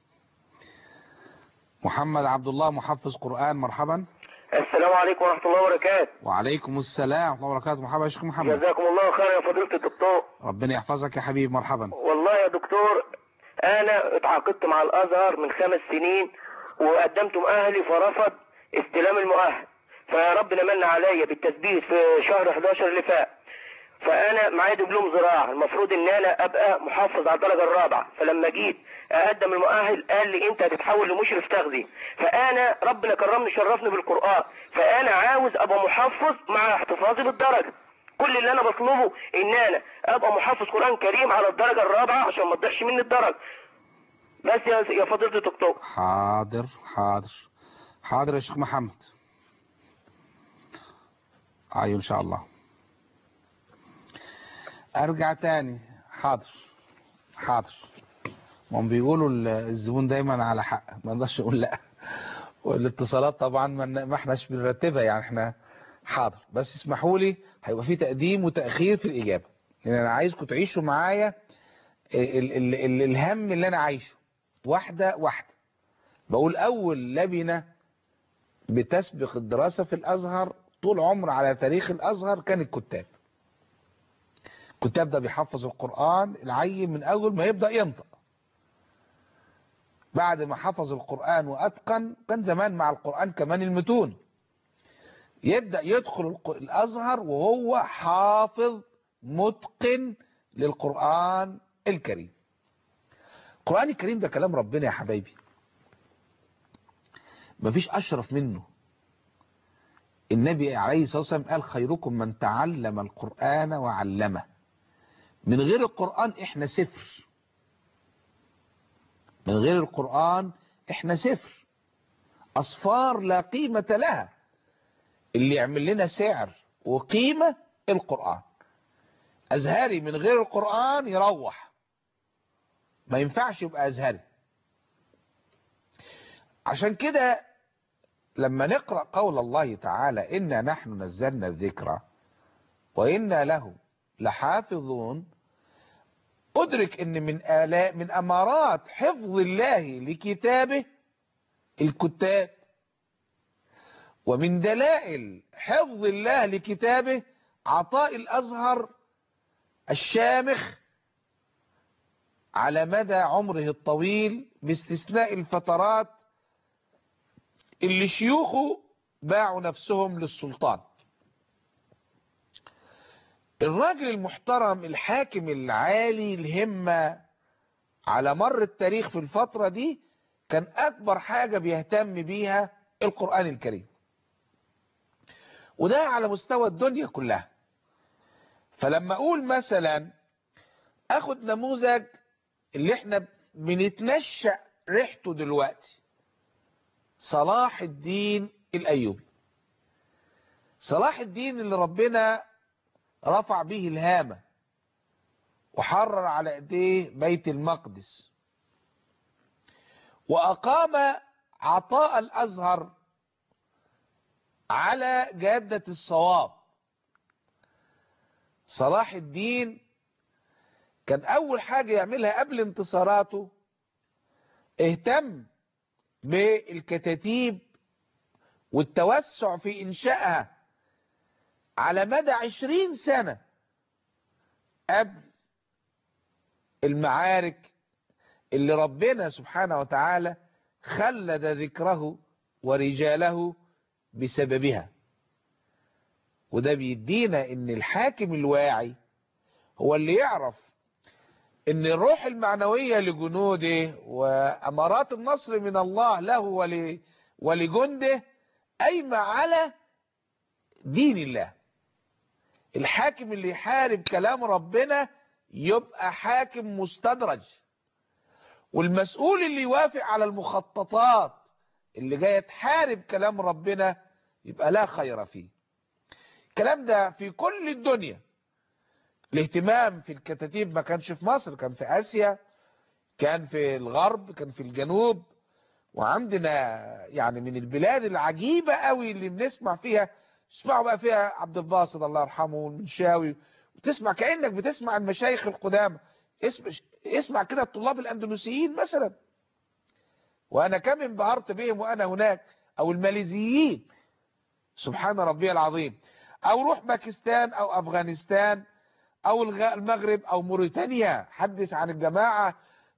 S2: محمد عبد الله محفظ قرآن. مرحبا.
S3: السلام عليكم ورحمة الله وبركاته.
S2: وعليكم السلام ورحمة الله وبركاته. مرحبا يا شيخ محمد.
S3: جزاكم الله خير يا فضيلة الدكتور.
S2: ربنا يحفظك يا حبيبي. مرحبا.
S3: والله يا دكتور انا اتعاقدت مع الازهر من خمس سنين وقدمت مؤهلي فرفض استلام المؤهل، فربنا من عليا بالتثبيت في شهر حداشر اللي فات، فانا معايا دبلوم زراعه، المفروض ان انا ابقى محافظ على الدرجه الرابعه، فلما جيت اقدم المؤهل قال لي انت هتتحول لمشرف تغذيه، فانا ربنا كرمني شرفني بالقران، فانا عاوز ابقى محفظ مع احتفاظي بالدرجه. كل اللي انا بطلبه ان انا ابقى محفظ قران كريم على الدرجه الرابعه عشان ما تضيعش مني الدرجه. بس يا يا فضيله الدكتور.
S2: حاضر حاضر حاضر يا شيخ محمد. ايوه ان شاء الله. ارجع تاني. حاضر حاضر. هم بيقولوا الزبون دايما على حق، ما نقدرش نقول لا. والاتصالات طبعا ما احناش بنرتبها يعني احنا. حاضر، بس اسمحوا لي هيبقى في تقديم وتأخير في الإجابة، لأن أنا عايزكم تعيشوا معايا ال ال ال الهم اللي أنا عايشه واحدة واحدة. بقول أول لبنة بتسبق الدراسة في الأزهر طول عمر على تاريخ الازهر كان الكتاب. الكتاب ده بيحفظ القرآن العيل من اول ما يبدأ ينطق. بعد ما حفظ القرآن واتقن، كان زمان مع القرآن كمان المتون، يبدأ يدخل الازهر وهو حافظ متقن للقرآن الكريم. القرآن الكريم ده كلام ربنا يا حبايبي، مفيش اشرف منه. النبي عليه الصلاة والسلام قال خيركم من تعلم القرآن وعلمه. من غير القرآن احنا صفر، من غير القرآن احنا صفر، اصفار لا قيمة لها. اللي يعمل لنا سعر وقيمة القرآن. ازهري من غير القرآن يروح، ما ينفعش يبقى ازهري. عشان كده لما نقرأ قول الله تعالى إنا نحن نزلنا الذكر وإنا له لحافظون، أدرك إن من آلاء من أمارات حفظ الله لكتابه الكتاب، ومن دلائل حفظ الله لكتابه عطاء الأزهر الشامخ على مدى عمره الطويل، باستثناء الفترات اللي شيوخه باعوا نفسهم للسلطان. الراجل المحترم الحاكم العالي الهمة على مر التاريخ في الفترة دي كان أكبر حاجة بيهتم بيها القرآن الكريم، وده على مستوى الدنيا كلها. فلما أقول مثلا أخد نموذج اللي احنا بنتنشأ ريحته دلوقتي، صلاح الدين الأيوبي. صلاح الدين اللي ربنا رفع به الهامة وحرر على ايديه بيت المقدس، وأقام عطاء الأزهر على جادة الصواب. صلاح الدين كان أول حاجة يعملها قبل انتصاراته اهتم بالكتاتيب والتوسع في إنشائها على مدى عشرين سنة قبل المعارك اللي ربنا سبحانه وتعالى خلد ذكره ورجاله بسببها. وده بيدينا ان الحاكم الواعي هو اللي يعرف ان الروح المعنوية لجنوده وامارات النصر من الله له ولجنده قايمة على دين الله. الحاكم اللي يحارب كلام ربنا يبقى حاكم مستدرج، والمسؤول اللي يوافق على المخططات اللي جاية تحارب كلام ربنا يبقى لا خير فيه. الكلام ده في كل الدنيا. الاهتمام في الكتاتيب ما كانش في مصر، كان في آسيا، كان في الغرب، كان في الجنوب. وعندنا يعني من البلاد العجيبة قوي اللي بنسمع فيها، تسمعوا بقى فيها عبد الباسط الله يرحمه والمنشاوي، وتسمع كأنك بتسمع المشايخ القدامى. اسمع, اسمع كده الطلاب الأندلسيين مثلا، وأنا كم انبهرت بهم وأنا هناك، أو الماليزيين، سبحان ربي العظيم. أو روح باكستان أو أفغانستان أو المغرب أو موريتانيا، حدث عن الجماعة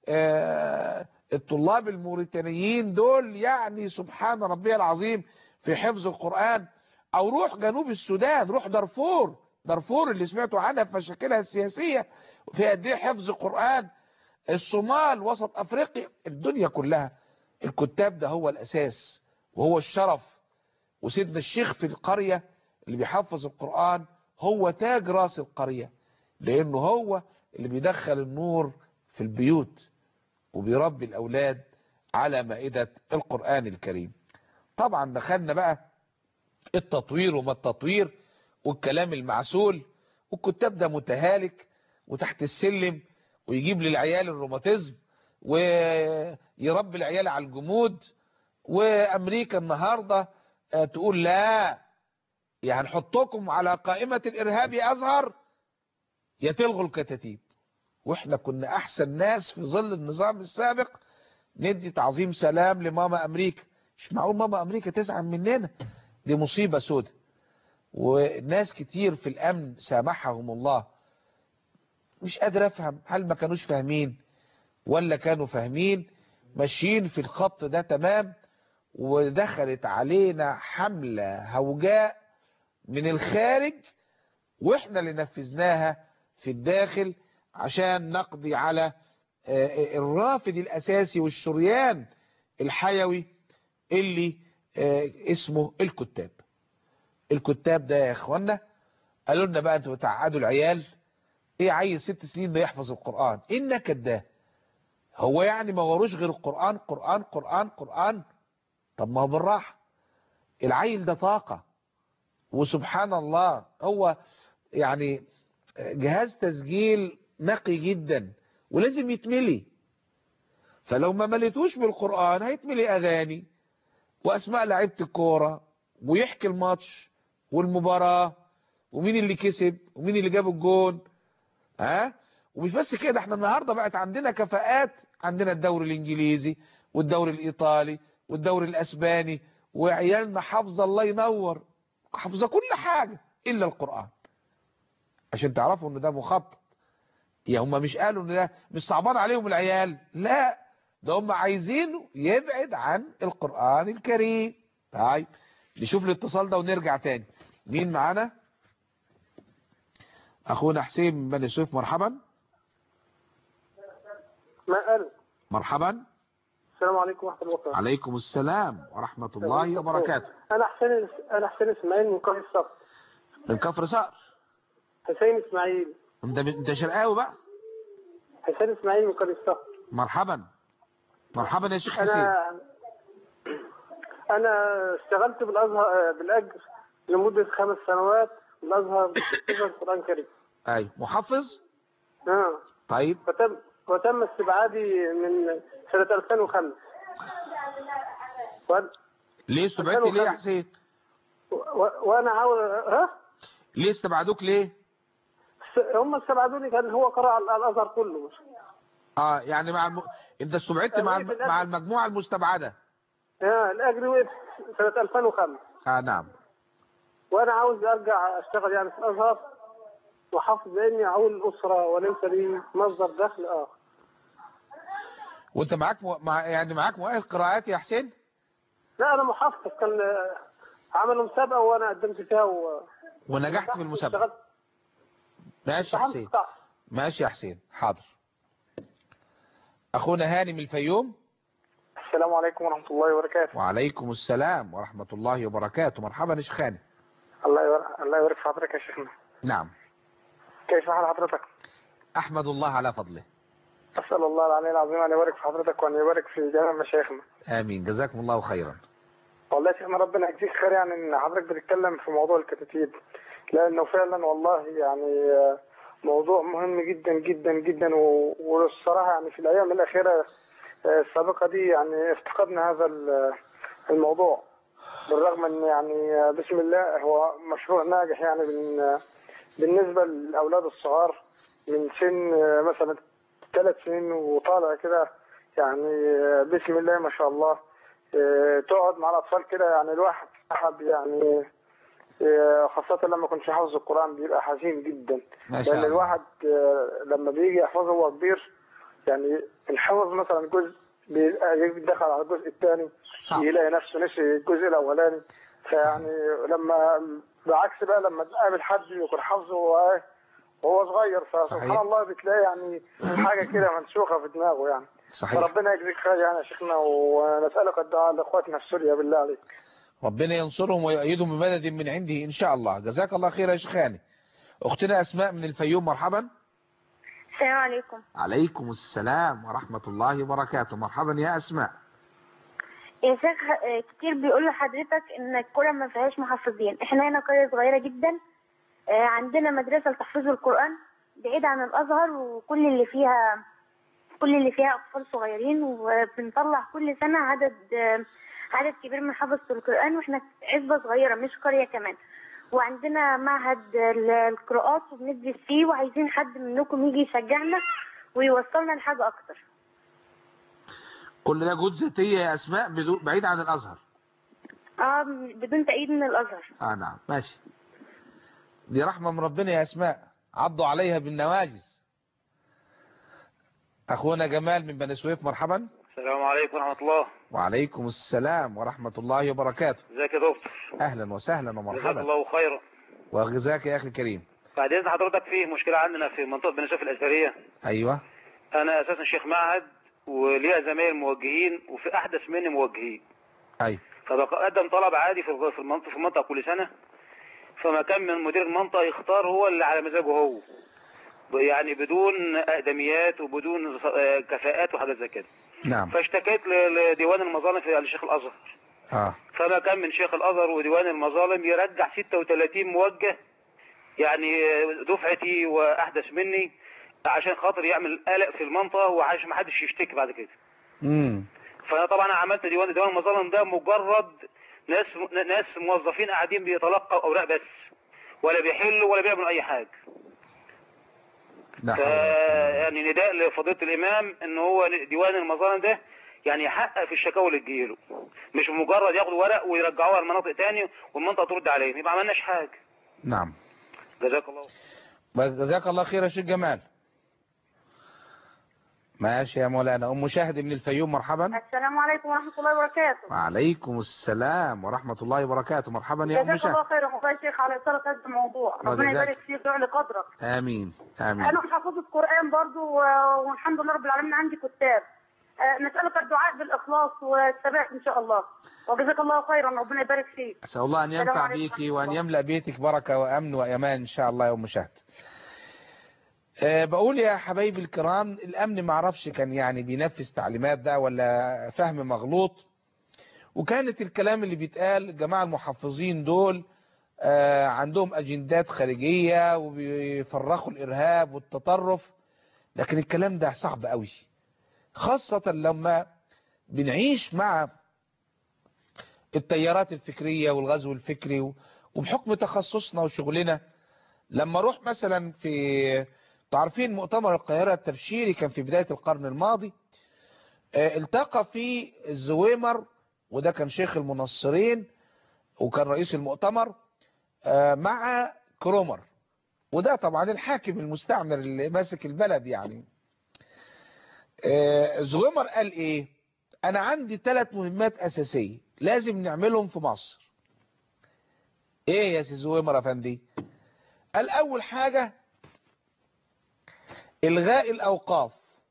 S2: آه الطلاب الموريتانيين دول، يعني سبحان ربي العظيم في حفظ القرآن. أو روح جنوب السودان، روح دارفور، دارفور اللي سمعتوا عنها في مشاكلها السياسية في قد ايه حفظ القرآن. الصومال، وسط أفريقيا، الدنيا كلها. الكتاب ده هو الأساس وهو الشرف. وسيدنا الشيخ في القرية اللي بيحفظ القرآن هو تاج راس القرية، لأنه هو اللي بيدخل النور في البيوت وبيربي الأولاد على مائدة القرآن الكريم. طبعا دخلنا بقى التطوير وما التطوير والكلام المعسول، والكتاب ده متهالك وتحت السلم، ويجيب للعيال الروماتيزم ويربي العيال على الجمود. وأمريكا النهاردة تقول لا، يعني هنحطكم على قائمة الإرهاب يا أزهر يا تلغوا الكتاتيب. واحنا كنا أحسن ناس في ظل النظام السابق ندي تعظيم سلام لماما أمريكا. مش معقول ماما أمريكا تزعل مننا، دي مصيبة سودة. وناس كتير في الأمن سامحهم الله. مش قادر أفهم هل ما كانوش فاهمين ولا كانوا فاهمين، ماشيين في الخط ده تمام، ودخلت علينا حملة هوجاء من الخارج واحنا اللي نفذناها في الداخل عشان نقضي على الرافد الأساسي والشريان الحيوي اللي اسمه الكتاب. الكتاب ده يا اخوانا قالوا لنا بقى انتوا بتعقدوا العيال، ايه عيل ست سنين ده يحفظ القرآن؟ انك ده هو يعني ما وروش غير القرآن قرآن قرآن قرآن؟ طب ما هو بالراحة، العيل ده طاقة، وسبحان الله هو يعني جهاز تسجيل نقي جدا ولازم يتملي. فلو ما مليتوش بالقرآن هيتملي اغاني واسماء لعيبه الكوره ويحكي الماتش والمباراه ومين اللي كسب ومين اللي جاب الجون. ها ومش بس كده، احنا النهارده بقت عندنا كفاءات، عندنا الدوري الانجليزي والدوري الايطالي والدوري الاسباني، وعيالنا حافظه الله ينور، حافظه كل حاجه الا القرآن. عشان تعرفوا ان ده مخطط. يا هم مش قالوا ان ده مش صعبان عليهم العيال، لا ده هم عايزينه يبعد عن القرآن الكريم. طيب نشوف الاتصال ده ونرجع تاني. مين معانا؟ اخونا حسين من بني سويف. مرحبا.
S5: ما قال
S2: مرحبا.
S5: السلام عليكم ورحمة الله وبركاته.
S2: عليكم السلام ورحمة الله وبركاته.
S5: انا حسين انا حسين اسماعيل من كفر الصقر.
S2: من كفر صقر.
S5: حسين اسماعيل.
S2: انت انت شرقاوي بقى؟
S5: حسين اسماعيل من كفر الصقر.
S2: مرحبا. مرحبا يا شيخ حسين.
S5: انا انا اشتغلت بالازهر بالاجر لمده خمس سنوات بالازهر في القران الكريم.
S2: ايوه محفظ.
S5: اه
S2: طيب.
S5: وتم وتم استبعادي من سنه ألفين وخمسة. و...
S2: ليه استبعدت ليه يا حسين؟
S5: و... وانا عاوز ها
S2: ليه استبعدوك ليه؟
S5: هم استبعدوني كان هو قرأ الازهر كله.
S2: اه يعني مع الم... انت استبعدت مع الم... مع المجموعه المستبعده.
S5: اه الاجر وقف سنه ألفين وخمسة.
S2: اه نعم.
S5: وانا عاوز ارجع اشتغل يعني في الازهر وحافظ اني اعول الاسره وليس لي مصدر دخل اخر.
S2: وانت معاك م... مع... يعني معاك مؤهل قراءات يا حسين؟
S5: لا انا محفظ، كان عملوا مسابقه وانا قدمت فيها و...
S2: ونجحت في المسابقه. ماشي يا حسين. ماشي يا حسين حاضر. اخونا هاني من الفيوم.
S5: السلام عليكم ورحمه الله وبركاته.
S2: وعليكم السلام ورحمه الله وبركاته. مرحبا يا شيخ هاني.
S5: الله يبارك الله يبارك في حضرتك يا شيخنا.
S2: نعم.
S5: كيف حال حضرتك؟
S2: احمد الله على فضله.
S5: اسال الله العلي العظيم ان يبارك في حضرتك وان يبارك في جميع مشايخنا.
S2: امين جزاكم الله خيرا.
S5: والله يا شيخنا ربنا يجزيك خير، يعني ان حضرتك بتتكلم في موضوع الكتاتيب، لانه فعلا والله يعني موضوع مهم جدا جدا جدا، والصراحه يعني في الايام الاخيره السابقه دي يعني افتقدنا هذا الموضوع، بالرغم ان يعني بسم الله هو مشروع ناجح يعني بالنسبه للاولاد الصغار من سن مثلا ثلاث سنين وطالع كده، يعني بسم الله ما شاء الله تقعد مع الاطفال كده، يعني الواحد حب يعني خاصة لما كنتش حافظ القرآن بيبقى حزين جدا، لأن الواحد لما بيجي يحفظه وهو كبير يعني الحفظ مثلا جزء بيدخل على الجزء الثاني يلاقي نفسه نسي الجزء الأولاني، فيعني لما بعكس بقى لما تقابل حد يكون حافظه وهو صغير فسبحان الله بتلاقي يعني حاجة كده منسوخة في دماغه يعني. صحيح. فربنا يجزيك خير يعني يا شيخنا، ونسألك الدعاء لإخواتنا في سوريا بالله عليك.
S2: ربنا ينصرهم ويؤيدهم بمدد من عنده إن شاء الله. جزاك الله خير يا شيخاني. أختنا أسماء من الفيوم. مرحبا.
S6: السلام عليكم.
S2: عليكم السلام ورحمة الله وبركاته. مرحبا يا أسماء.
S6: يا شيخ كتير بيقول لحضرتك إن القرى ما فيهاش محفظين، إحنا هنا قرية صغيرة جدا، عندنا مدرسة لتحفيظ القرآن بعيد عن الأزهر، وكل اللي فيها كل اللي فيها أطفال صغيرين، وبنطلع كل سنة عدد عدد كبير من حفظة القرآن، واحنا عزبة صغيرة مش قرية كمان، وعندنا معهد القراءات وبندرس فيه، وعايزين حد منكم يجي يشجعنا ويوصلنا لحاجة أكتر.
S2: كل ده جهود ذاتية يا أسماء بعيد عن الأزهر؟
S6: اه بدون تأييد من الأزهر.
S2: اه نعم ماشي. دي رحمة من ربنا يا أسماء، عضوا عليها بالنواجز. أخونا جمال من بني سويف، مرحبا.
S7: السلام عليكم ورحمة الله.
S2: وعليكم السلام ورحمة الله وبركاته.
S7: ازيك يا دكتور؟
S2: أهلا وسهلا ومرحبا.
S7: جزاك الله خيرا.
S2: وجزاك يا أخي الكريم.
S7: بعد إذن حضرتك، فيه مشكلة عندنا في منطقة بني سويف الأزهرية.
S2: أيوة.
S7: أنا أساسا شيخ معهد وليا زمايل موجهين وفي أحدث مني موجهين.
S2: أيوة.
S7: فبقدم طلب عادي في في المنطقة في المنطقة كل سنة، فما كان من مدير المنطقة يختار هو اللي على مزاجه هو، يعني بدون أقدميات وبدون كفاءات وحاجات زي كده.
S2: نعم.
S7: فاشتكيت لديوان المظالم في الشيخ الأزهر.
S2: اه.
S7: فما كان من شيخ الأزهر وديوان المظالم يرجع ستة وثلاثين موجه، يعني دفعتي وأحدث مني، عشان خاطر يعمل قلق في المنطقة وعشان ما حدش يشتكي بعد كده.
S2: امم
S7: فأنا طبعا عملت ديوان ديوان المظالم ده مجرد ناس ناس موظفين قاعدين بيتلقوا أوراق بس، ولا بيحلوا ولا بيعملوا أي حاجة.
S2: ف...
S7: يعني نداء لفضيلة الإمام إن هو ديوان المظالم ده يعني يحقق في الشكاوى اللي تجيله، مش مجرد ياخدوا ورق ويرجعوها لمناطق تاني والمنطقة ترد عليهم، يبقى ما عملناش حاجة.
S2: نعم.
S7: جزاك الله.
S2: جزاك الله خير يا شيخ جمال. ماشي يا مولانا. ام شاهد من الفيوم، مرحبا.
S4: السلام عليكم ورحمة الله وبركاته.
S2: وعليكم السلام ورحمة الله وبركاته. مرحبا يا ام شاهد.
S4: جزاك الله خير يا شيخ على إثارة هذا الموضوع، ربنا يبارك فيك ويعلي قدرك.
S2: امين امين.
S4: انا حافظة قرآن برضو والحمد لله رب العالمين، عندي كتاب. نسألك الدعاء بالإخلاص والثبات إن شاء الله، وجزاك الله خيرا، ربنا يبارك فيك.
S2: أسأل الله أن ينفع بيك وأن يملأ بيتك بركة وأمن وأمان إن شاء الله يا أم شاهد. أه بقول يا حبايبي الكرام، الأمن معرفش كان يعني بينفذ تعليمات ده ولا فهم مغلوط، وكانت الكلام اللي بيتقال الجماعة المحفظين دول أه عندهم أجندات خارجية وبيفرخوا الإرهاب والتطرف، لكن الكلام ده صعب قوي، خاصة لما بنعيش مع التيارات الفكرية والغزو الفكري، وبحكم تخصصنا وشغلنا. لما اروح مثلا في تعرفين مؤتمر القاهرة التبشيري كان في بداية القرن الماضي، التقى في الزويمر، وده كان شيخ المنصرين وكان رئيس المؤتمر، مع كرومر، وده طبعا الحاكم المستعمر اللي ماسك البلد. يعني زويمر قال ايه؟ انا عندي ثلاث مهمات اساسية لازم نعملهم في مصر. ايه يا سي زويمر افندي؟ قال اول حاجة الغاء الاوقاف،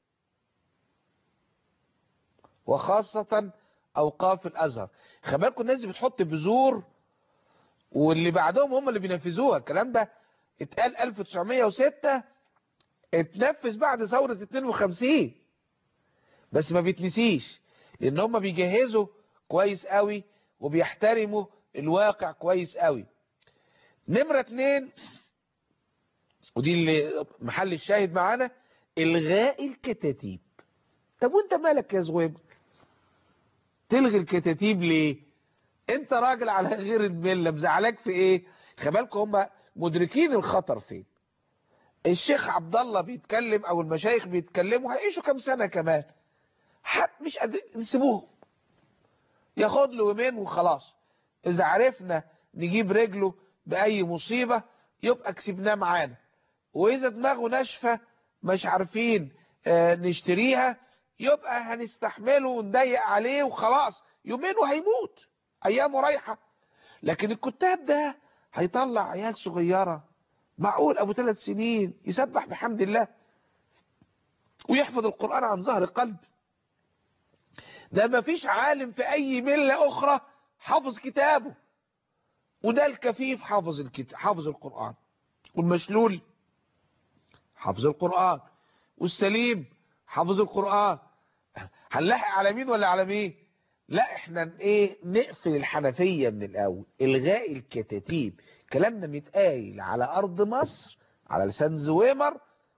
S2: وخاصة اوقاف الازهر. خلي بالكم الناس بتحط بذور واللي بعدهم هم اللي بينفذوها. الكلام ده اتقال ألف وتسعمية وستة، اتنفذ بعد ثورة اتنين وخمسين، بس ما بيتنسيش لان هم بيجهزوا كويس قوي وبيحترموا الواقع كويس قوي. نمرة اتنين، ودي اللي محل الشاهد معانا، الغاء الكتاتيب. طب وانت مالك يا زويب تلغي الكتاتيب ليه؟ انت راجل على غير المله، مزعلك في ايه؟ خلي بالكم هم مدركين الخطر فين. الشيخ عبد الله بيتكلم او المشايخ بيتكلموا هيعيشوا كام سنه كمان، حتى مش قادرين نسيبوهم، ياخد له يومين وخلاص. اذا عرفنا نجيب رجله باي مصيبه يبقى كسبناه معانا، واذا دماغه ناشفه مش عارفين اه نشتريها يبقى هنستحمله ونضيق عليه وخلاص، يومين وهيموت، ايامه رايحه. لكن الكتاب ده هيطلع عيال صغيره، معقول ابو ثلاث سنين يسبح بحمد الله ويحفظ القرآن عن ظهر قلب؟ ده ما فيش عالم في اي ملة اخرى حافظ كتابه، وده الكفيف حافظ الكتاب حافظ القرآن، والمشلول حافظ القرآن، والسليم حافظ القرآن. هنلاحق على مين ولا على مين؟ لا احنا ايه، نقفل الحنفية من الاول. الغاء الكتاتيب كلامنا متقايل على ارض مصر على لسان زويمر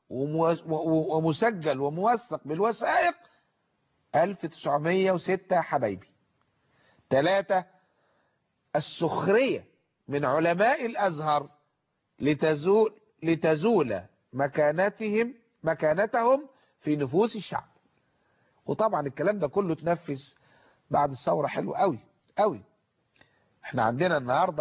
S2: ومسجل وموثق بالوثائق ألف وتسعمية وستة يا حبايبي. ثلاثة، السخرية من علماء الازهر لتزول لتزول مكانتهم مكانتهم في نفوس الشعب. وطبعا الكلام ده كله تنفذ بعد الثورة. حلو قوي قوي. احنا عندنا النهاردة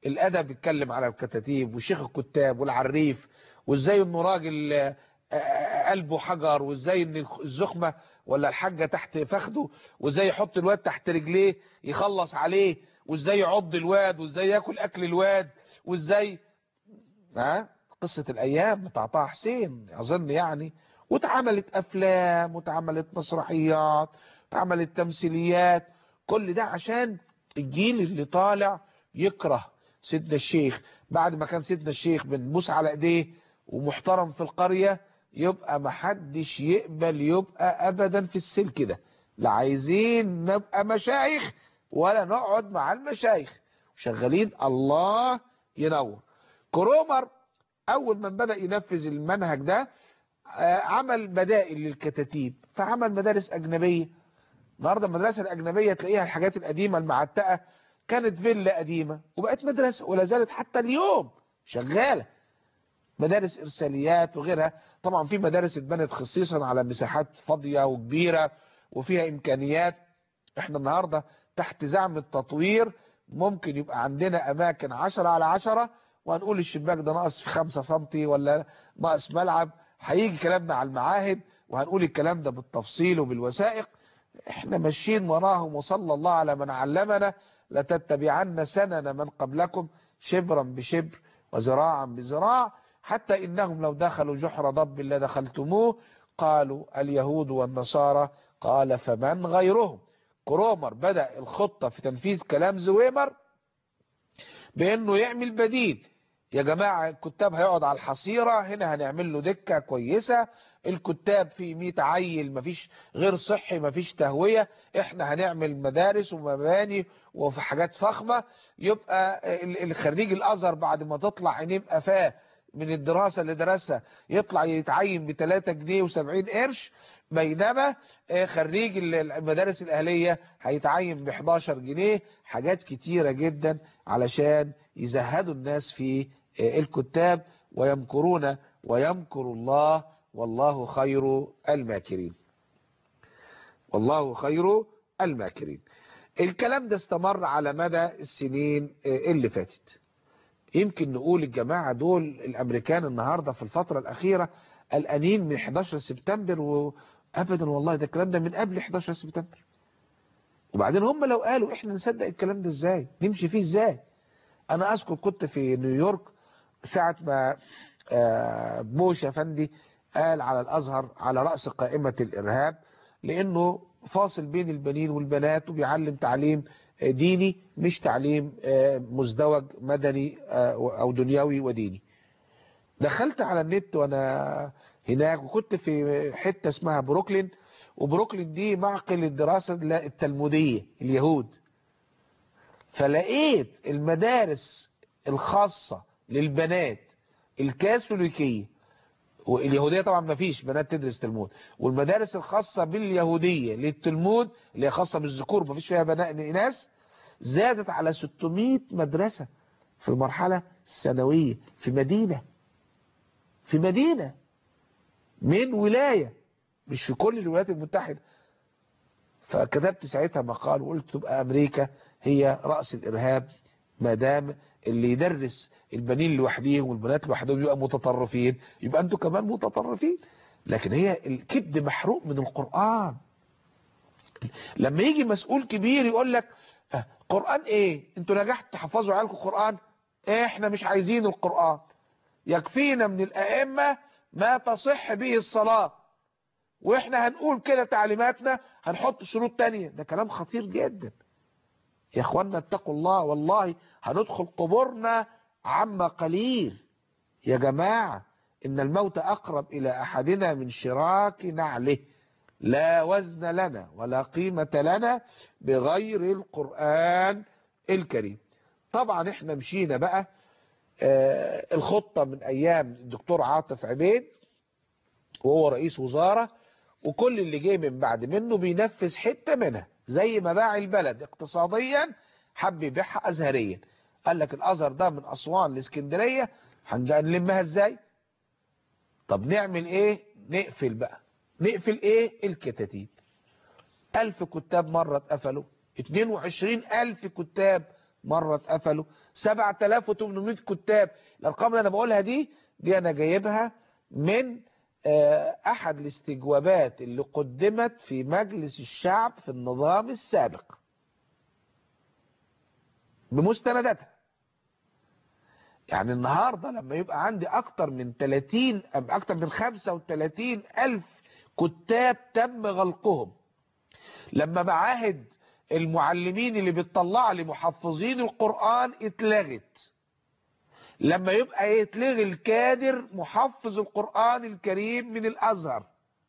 S2: الادب بيتكلم على الكتاتيب وشيخ الكتاب والعريف، وازاي انه راجل قلبه حجر، وازاي ان الزخمه ولا الحاجه تحت فخده، وازاي يحط الواد تحت رجليه يخلص عليه، وازاي يعض الواد، وازاي ياكل اكل الواد، وازاي ها قصه الايام بتاع طه حسين اظن يعني. واتعملت افلام واتعملت مسرحيات واتعملت تمثيليات، كل ده عشان الجيل اللي طالع يكره سيدنا الشيخ. بعد ما كان سيدنا الشيخ بنبوس على ايديه ومحترم في القرية، يبقى محدش يقبل يبقى ابدا في السلك ده. لا عايزين نبقى مشايخ ولا نقعد مع المشايخ، شغالين الله ينور. كرومر اول من بدأ ينفذ المنهج ده عمل بدائل للكتاتيب، فعمل مدارس اجنبية. النهارده المدرسة الاجنبية تلاقيها الحاجات القديمة المعتقة، كانت فيلا قديمة وبقت مدرسة ولا زالت حتى اليوم شغالة. مدارس ارساليات وغيرها. طبعا في مدارس اتبنت خصيصا على مساحات فاضية وكبيرة وفيها امكانيات. احنا النهاردة تحت زعم التطوير ممكن يبقى عندنا اماكن عشرة على عشرة، وهنقول الشباك ده ناقص في خمسة سنتي ولا ناقص ملعب. هيجي كلامنا على المعاهد وهنقول الكلام ده بالتفصيل وبالوثائق. احنا ماشيين وراهم، وصلى الله على من علمنا لتتبعن سنن من قبلكم شبرا بشبر وزراعا بزراع حتى إنهم لو دخلوا جحر ضب لدخلتموه قالوا اليهود والنصارى قال فمن غيرهم. كرومر بدأ الخطة في تنفيذ كلام زويمر بأنه يعمل بديل. يا جماعة الكتاب هيقعد على الحصيرة، هنا هنعمل له دكة كويسة، الكتاب في مية عيل مفيش غير صحي مفيش تهوية، احنا هنعمل مدارس ومباني وفي حاجات فخمة. يبقى الخريج الازهر بعد ما تطلع عينيه قفاه من الدراسة اللي درسها يطلع يتعين بتلاتة جنيه وسبعين قرش، بينما خريج المدارس الاهلية هيتعين بحداشر جنيه. حاجات كتيرة جدا علشان يزهدوا الناس في الكتاب، ويمكرون ويمكر الله والله خير الماكرين. والله خير الماكرين. الكلام ده استمر على مدى السنين اللي فاتت. يمكن نقول الجماعة دول الامريكان النهاردة في الفترة الاخيرة قلقانين من حداشر سبتمبر، وابدا والله ده الكلام ده من قبل حداشر سبتمبر. وبعدين هم لو قالوا احنا نصدق الكلام ده ازاي، نمشي فيه ازاي؟ انا اذكر كنت في نيويورك ساعة ما بوش افندي قال على الازهر على رأس قائمة الارهاب، لانه فاصل بين البنين والبنات وبيعلم تعليم ديني مش تعليم مزدوج مدني او دنيوي وديني. دخلت على النت وانا هناك، وكنت في حتة اسمها بروكلين، وبروكلين دي معقل الدراسة التلمودية اليهود. فلقيت المدارس الخاصة للبنات الكاثوليكية، واليهودية طبعا ما فيش بنات تدرس تلمود، والمدارس الخاصة باليهودية للتلمود اللي هي خاصة بالذكور ما فيش فيها بنات اناث، زادت على ستمائة مدرسة في المرحلة الثانوية في مدينة في مدينة من ولاية، مش في كل الولايات المتحدة. فكتبت ساعتها مقال وقلت تبقى أمريكا هي رأس الإرهاب، ما دام اللي يدرس البنين لوحدهم والبنات لوحدهم يبقى متطرفين، يبقى أنتوا كمان متطرفين. لكن هي الكبد محروق من القرآن. لما يجي مسؤول كبير يقول لك اه قرآن ايه، انتوا نجحتوا تحفظوا عيالكم قرآن، ايه احنا مش عايزين القرآن، يكفينا من الأئمة ما تصح به الصلاة، واحنا هنقول كده تعليماتنا هنحط شروط تانية. ده كلام خطير جدا يا اخوانا، اتقوا الله، والله هندخل قبورنا عما قليل. يا جماعة ان الموت اقرب الى احدنا من شراك نعله، لا وزن لنا ولا قيمة لنا بغير القرآن الكريم. طبعا احنا مشينا بقى آه الخطة من ايام الدكتور عاطف عبيد وهو رئيس وزارة، وكل اللي جاي من بعد منه بينفذ حتة منها، زي ما باع البلد اقتصاديا حب يبيعها ازهريا. قال لك الازهر ده من اسوان لاسكندرية هنلمها ازاي؟ طب نعمل ايه؟ نقفل بقى. نقفل ايه؟ الكتاتيب. الف كتاب مرة اتقفلوا، اتنين وعشرين الف كتاب مرة اتقفلوا، سبعة آلاف وثمانمائة كتاب. الارقام اللي انا بقولها دي دي انا جايبها من احد الاستجوابات اللي قدمت في مجلس الشعب في النظام السابق بمستنداتها. يعني النهاردة لما يبقى عندي اكتر من ثلاثين اكتر من خمسة وثلاثين الف كتاب تم غلقهم، لما معاهد المعلمين اللي بتطلع لي محفظين القرآن اتلغت، لما يبقى يتلغي الكادر محفظ القرآن الكريم من الازهر،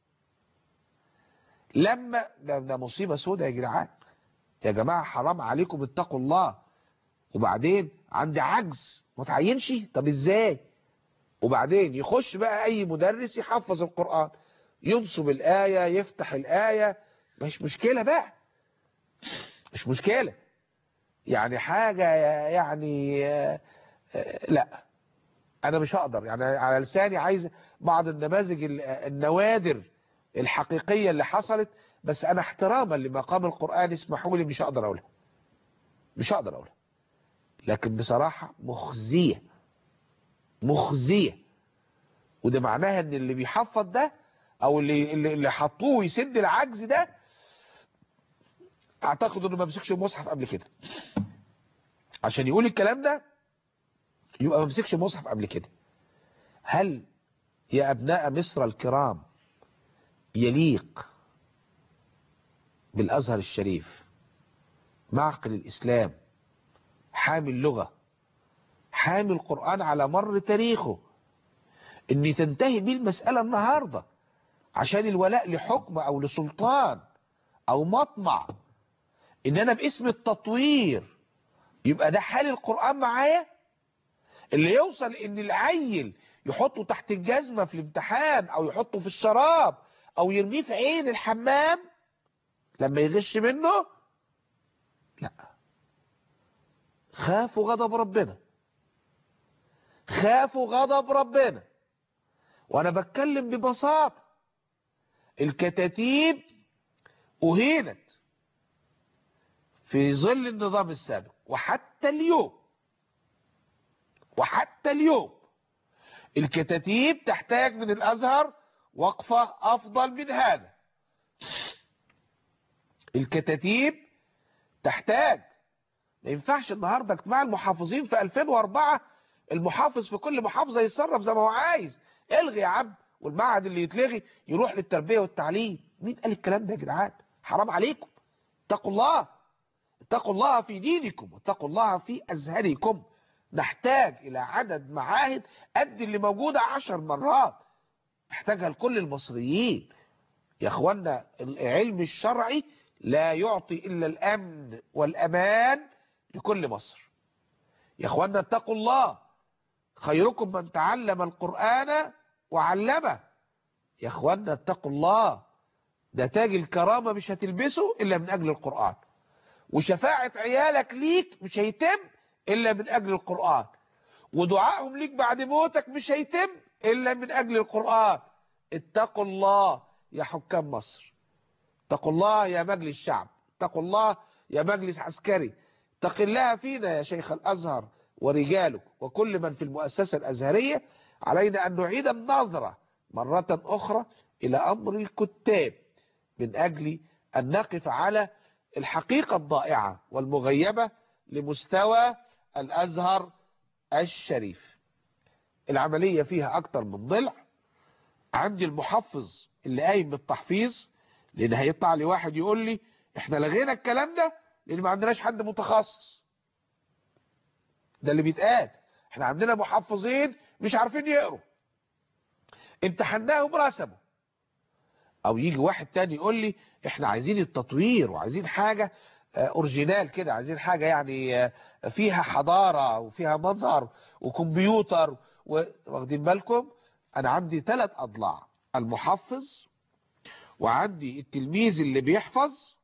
S2: لما ده, ده مصيبة سودة يا جدعان. يا جماعة حرام عليكم، اتقوا الله. وبعدين عندي عجز ما تعينش، طب ازاي؟ وبعدين يخش بقى اي مدرس يحفظ القرآن، ينصب الآية، يفتح الآية، مش مشكلة بقى، مش مشكلة. يعني حاجة يعني لا انا مش هقدر، يعني على لساني عايز بعض النماذج النوادر الحقيقية اللي حصلت، بس انا احتراما لمقام القرآن اسمحوا لي مش هقدر اقولها، مش هقدر اقولها. لكن بصراحة مخزية مخزية. وده معناها ان اللي بيحفظ ده او اللي اللي حطوه يسد العجز ده اعتقد انه ما مسكش المصحف قبل كده. عشان يقول الكلام ده يبقى ما مسكش المصحف قبل كده. هل يا ابناء مصر الكرام يليق بالازهر الشريف معقل الاسلام حامل لغة حامل القرآن على مر تاريخه ان تنتهي بيه المسألة النهاردة عشان الولاء لحكم او لسلطان او مطمع، ان انا باسم التطوير يبقى ده حال القرآن معايا؟ اللي يوصل ان العيل يحطه تحت الجزمة في الامتحان او يحطه في الشراب او يرميه في عين الحمام لما يغش منه؟ لا. خافوا غضب ربنا، خافوا غضب ربنا. وانا بتكلم ببساطة، الكتاتيب اهينت في ظل النظام السابق، وحتى اليوم وحتى اليوم الكتاتيب تحتاج من الازهر وقفة افضل من هذا. الكتاتيب تحتاج، ما ينفعش النهاردة اجتماع المحافظين في ألفين وأربعة المحافظ في كل محافظة يتصرف زي ما هو عايز. الغي يا عم، والمعهد اللي يتلغي يروح للتربية والتعليم. مين قال الكلام ده يا جدعان؟ حرام عليكم. اتقوا الله، اتقوا الله في دينكم، واتقوا الله في أزهركم. نحتاج إلى عدد معاهد قد اللي موجودة عشر مرات، نحتاجها لكل المصريين. يا اخوانا العلم الشرعي لا يعطي إلا الأمن والأمان لكل مصر. يا اخوانا اتقوا الله، خيركم من تعلم القرآن وعلمه. يا اخوانا اتقوا الله، ده تاج الكرامة مش هتلبسه إلا من أجل القرآن، وشفاعة عيالك ليك مش هيتم إلا من أجل القرآن، ودعائهم ليك بعد موتك مش هيتم إلا من أجل القرآن. اتقوا الله يا حكام مصر، اتقوا الله يا مجلس الشعب، اتقوا الله يا مجلس عسكري، اتق الله فينا يا شيخ الأزهر ورجاله وكل من في المؤسسة الأزهرية. علينا أن نعيد النظرة مرة أخرى إلى أمر الكتاب من أجل أن نقف على الحقيقة الضائعة والمغيبة لمستوى الأزهر الشريف. العملية فيها أكتر من ضلع. عندي المحفظ اللي قايم بالتحفيظ، لأن هيطلع لي واحد يقول لي احنا لغينا الكلام ده لأن ما عندناش حد متخصص. ده اللي بيتقال، احنا عندنا محفظين مش عارفين يقروا، امتحناهم رسموا. او يجي واحد تاني يقول لي احنا عايزين التطوير وعايزين حاجة اورجينال كده، عايزين حاجة يعني فيها حضارة وفيها منظر وكمبيوتر. واخدين بالكم؟ انا عندي ثلاث اضلاع، المحفظ وعندي التلميذ اللي بيحفظ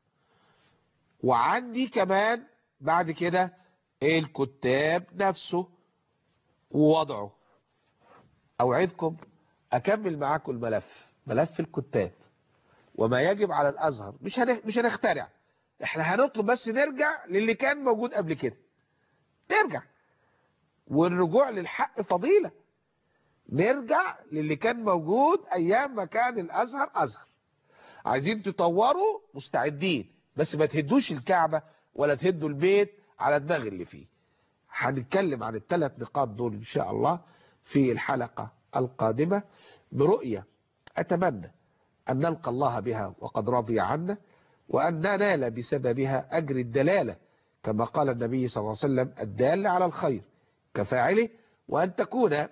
S2: وعندي كمان بعد كده الكتاب نفسه ووضعه. اوعدكم اكمل معاكم الملف، ملف الكتاب وما يجب على الازهر. مش مش هنخترع، احنا هنطلب بس نرجع للي كان موجود قبل كده، نرجع، والرجوع للحق فضيلة. نرجع للي كان موجود ايام ما كان الازهر ازهر. عايزين تطوروا مستعدين، بس ما تهدوش الكعبة ولا تهدوا البيت على دماغ اللي فيه. هنتكلم عن الثلاث نقاط دول ان شاء الله في الحلقة القادمة برؤية أتمنى أن نلقى الله بها وقد رضي عنا، وأن ننال بسببها أجر الدلالة كما قال النبي صلى الله عليه وسلم: الدال على الخير كفاعله، وأن تكون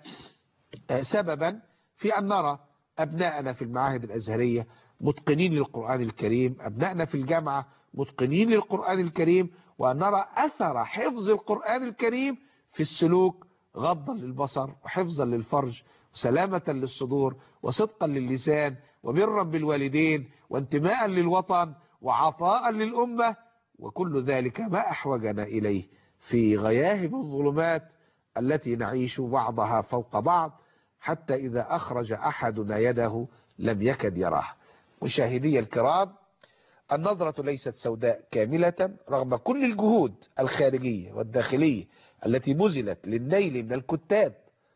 S2: سببا في أن نرى أبناءنا في المعاهد الأزهرية متقنين للقرآن الكريم، أبناءنا في الجامعة متقنين للقرآن الكريم، وأن نرى أثر حفظ القرآن الكريم في السلوك غضا للبصر وحفظا للفرج وسلامة للصدور وصدقا للسان وبرا بالوالدين وانتماء للوطن وعطاء للأمة، وكل ذلك ما أحوجنا إليه في غياهب الظلمات التي نعيش بعضها فوق بعض، حتى إذا أخرج أحدنا يده لم يكد يراها. مشاهدي الكرام، النظرة ليست سوداء كاملة رغم كل الجهود الخارجية والداخلية التي بذلت للنيل من الكتاب،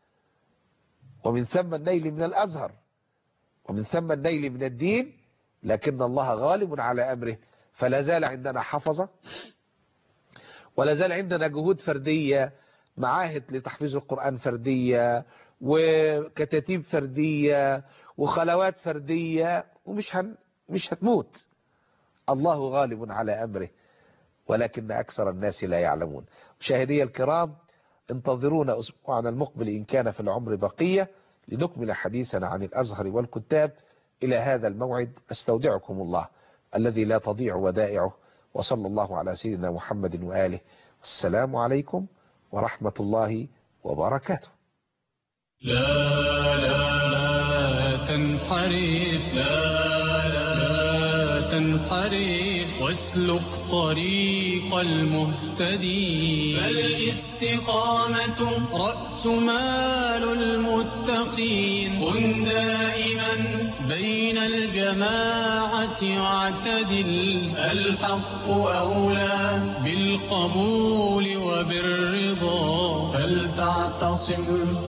S2: ومن ثم النيل من الأزهر، ومن ثم النيل من الدين، لكن الله غالب على أمره. فلا زال عندنا حفظة، ولا زال عندنا جهود فردية، معاهد لتحفيظ القرآن فردية، وكتاتيب فردية، وخلوات فردية، ومش هن مش هتموت. الله غالب على أمره ولكن أكثر الناس لا يعلمون. مشاهدي الكرام، انتظرونا أسبوعنا المقبل إن كان في العمر بقية لنكمل حديثنا عن الأزهر والكتاب. إلى هذا الموعد أستودعكم الله الذي لا تضيع ودائعه، وصلى الله على سيدنا محمد وآله. السلام عليكم ورحمة الله وبركاته.
S1: لا لا لا تنحرف، لا لا تنحرف، واسلك طريق المهتدين. فالاستقامة رأس مال المتقين. كن دائما بين الجماعة واعتدل، الحق أولى بالقبول وبالرضا، فلتعتصم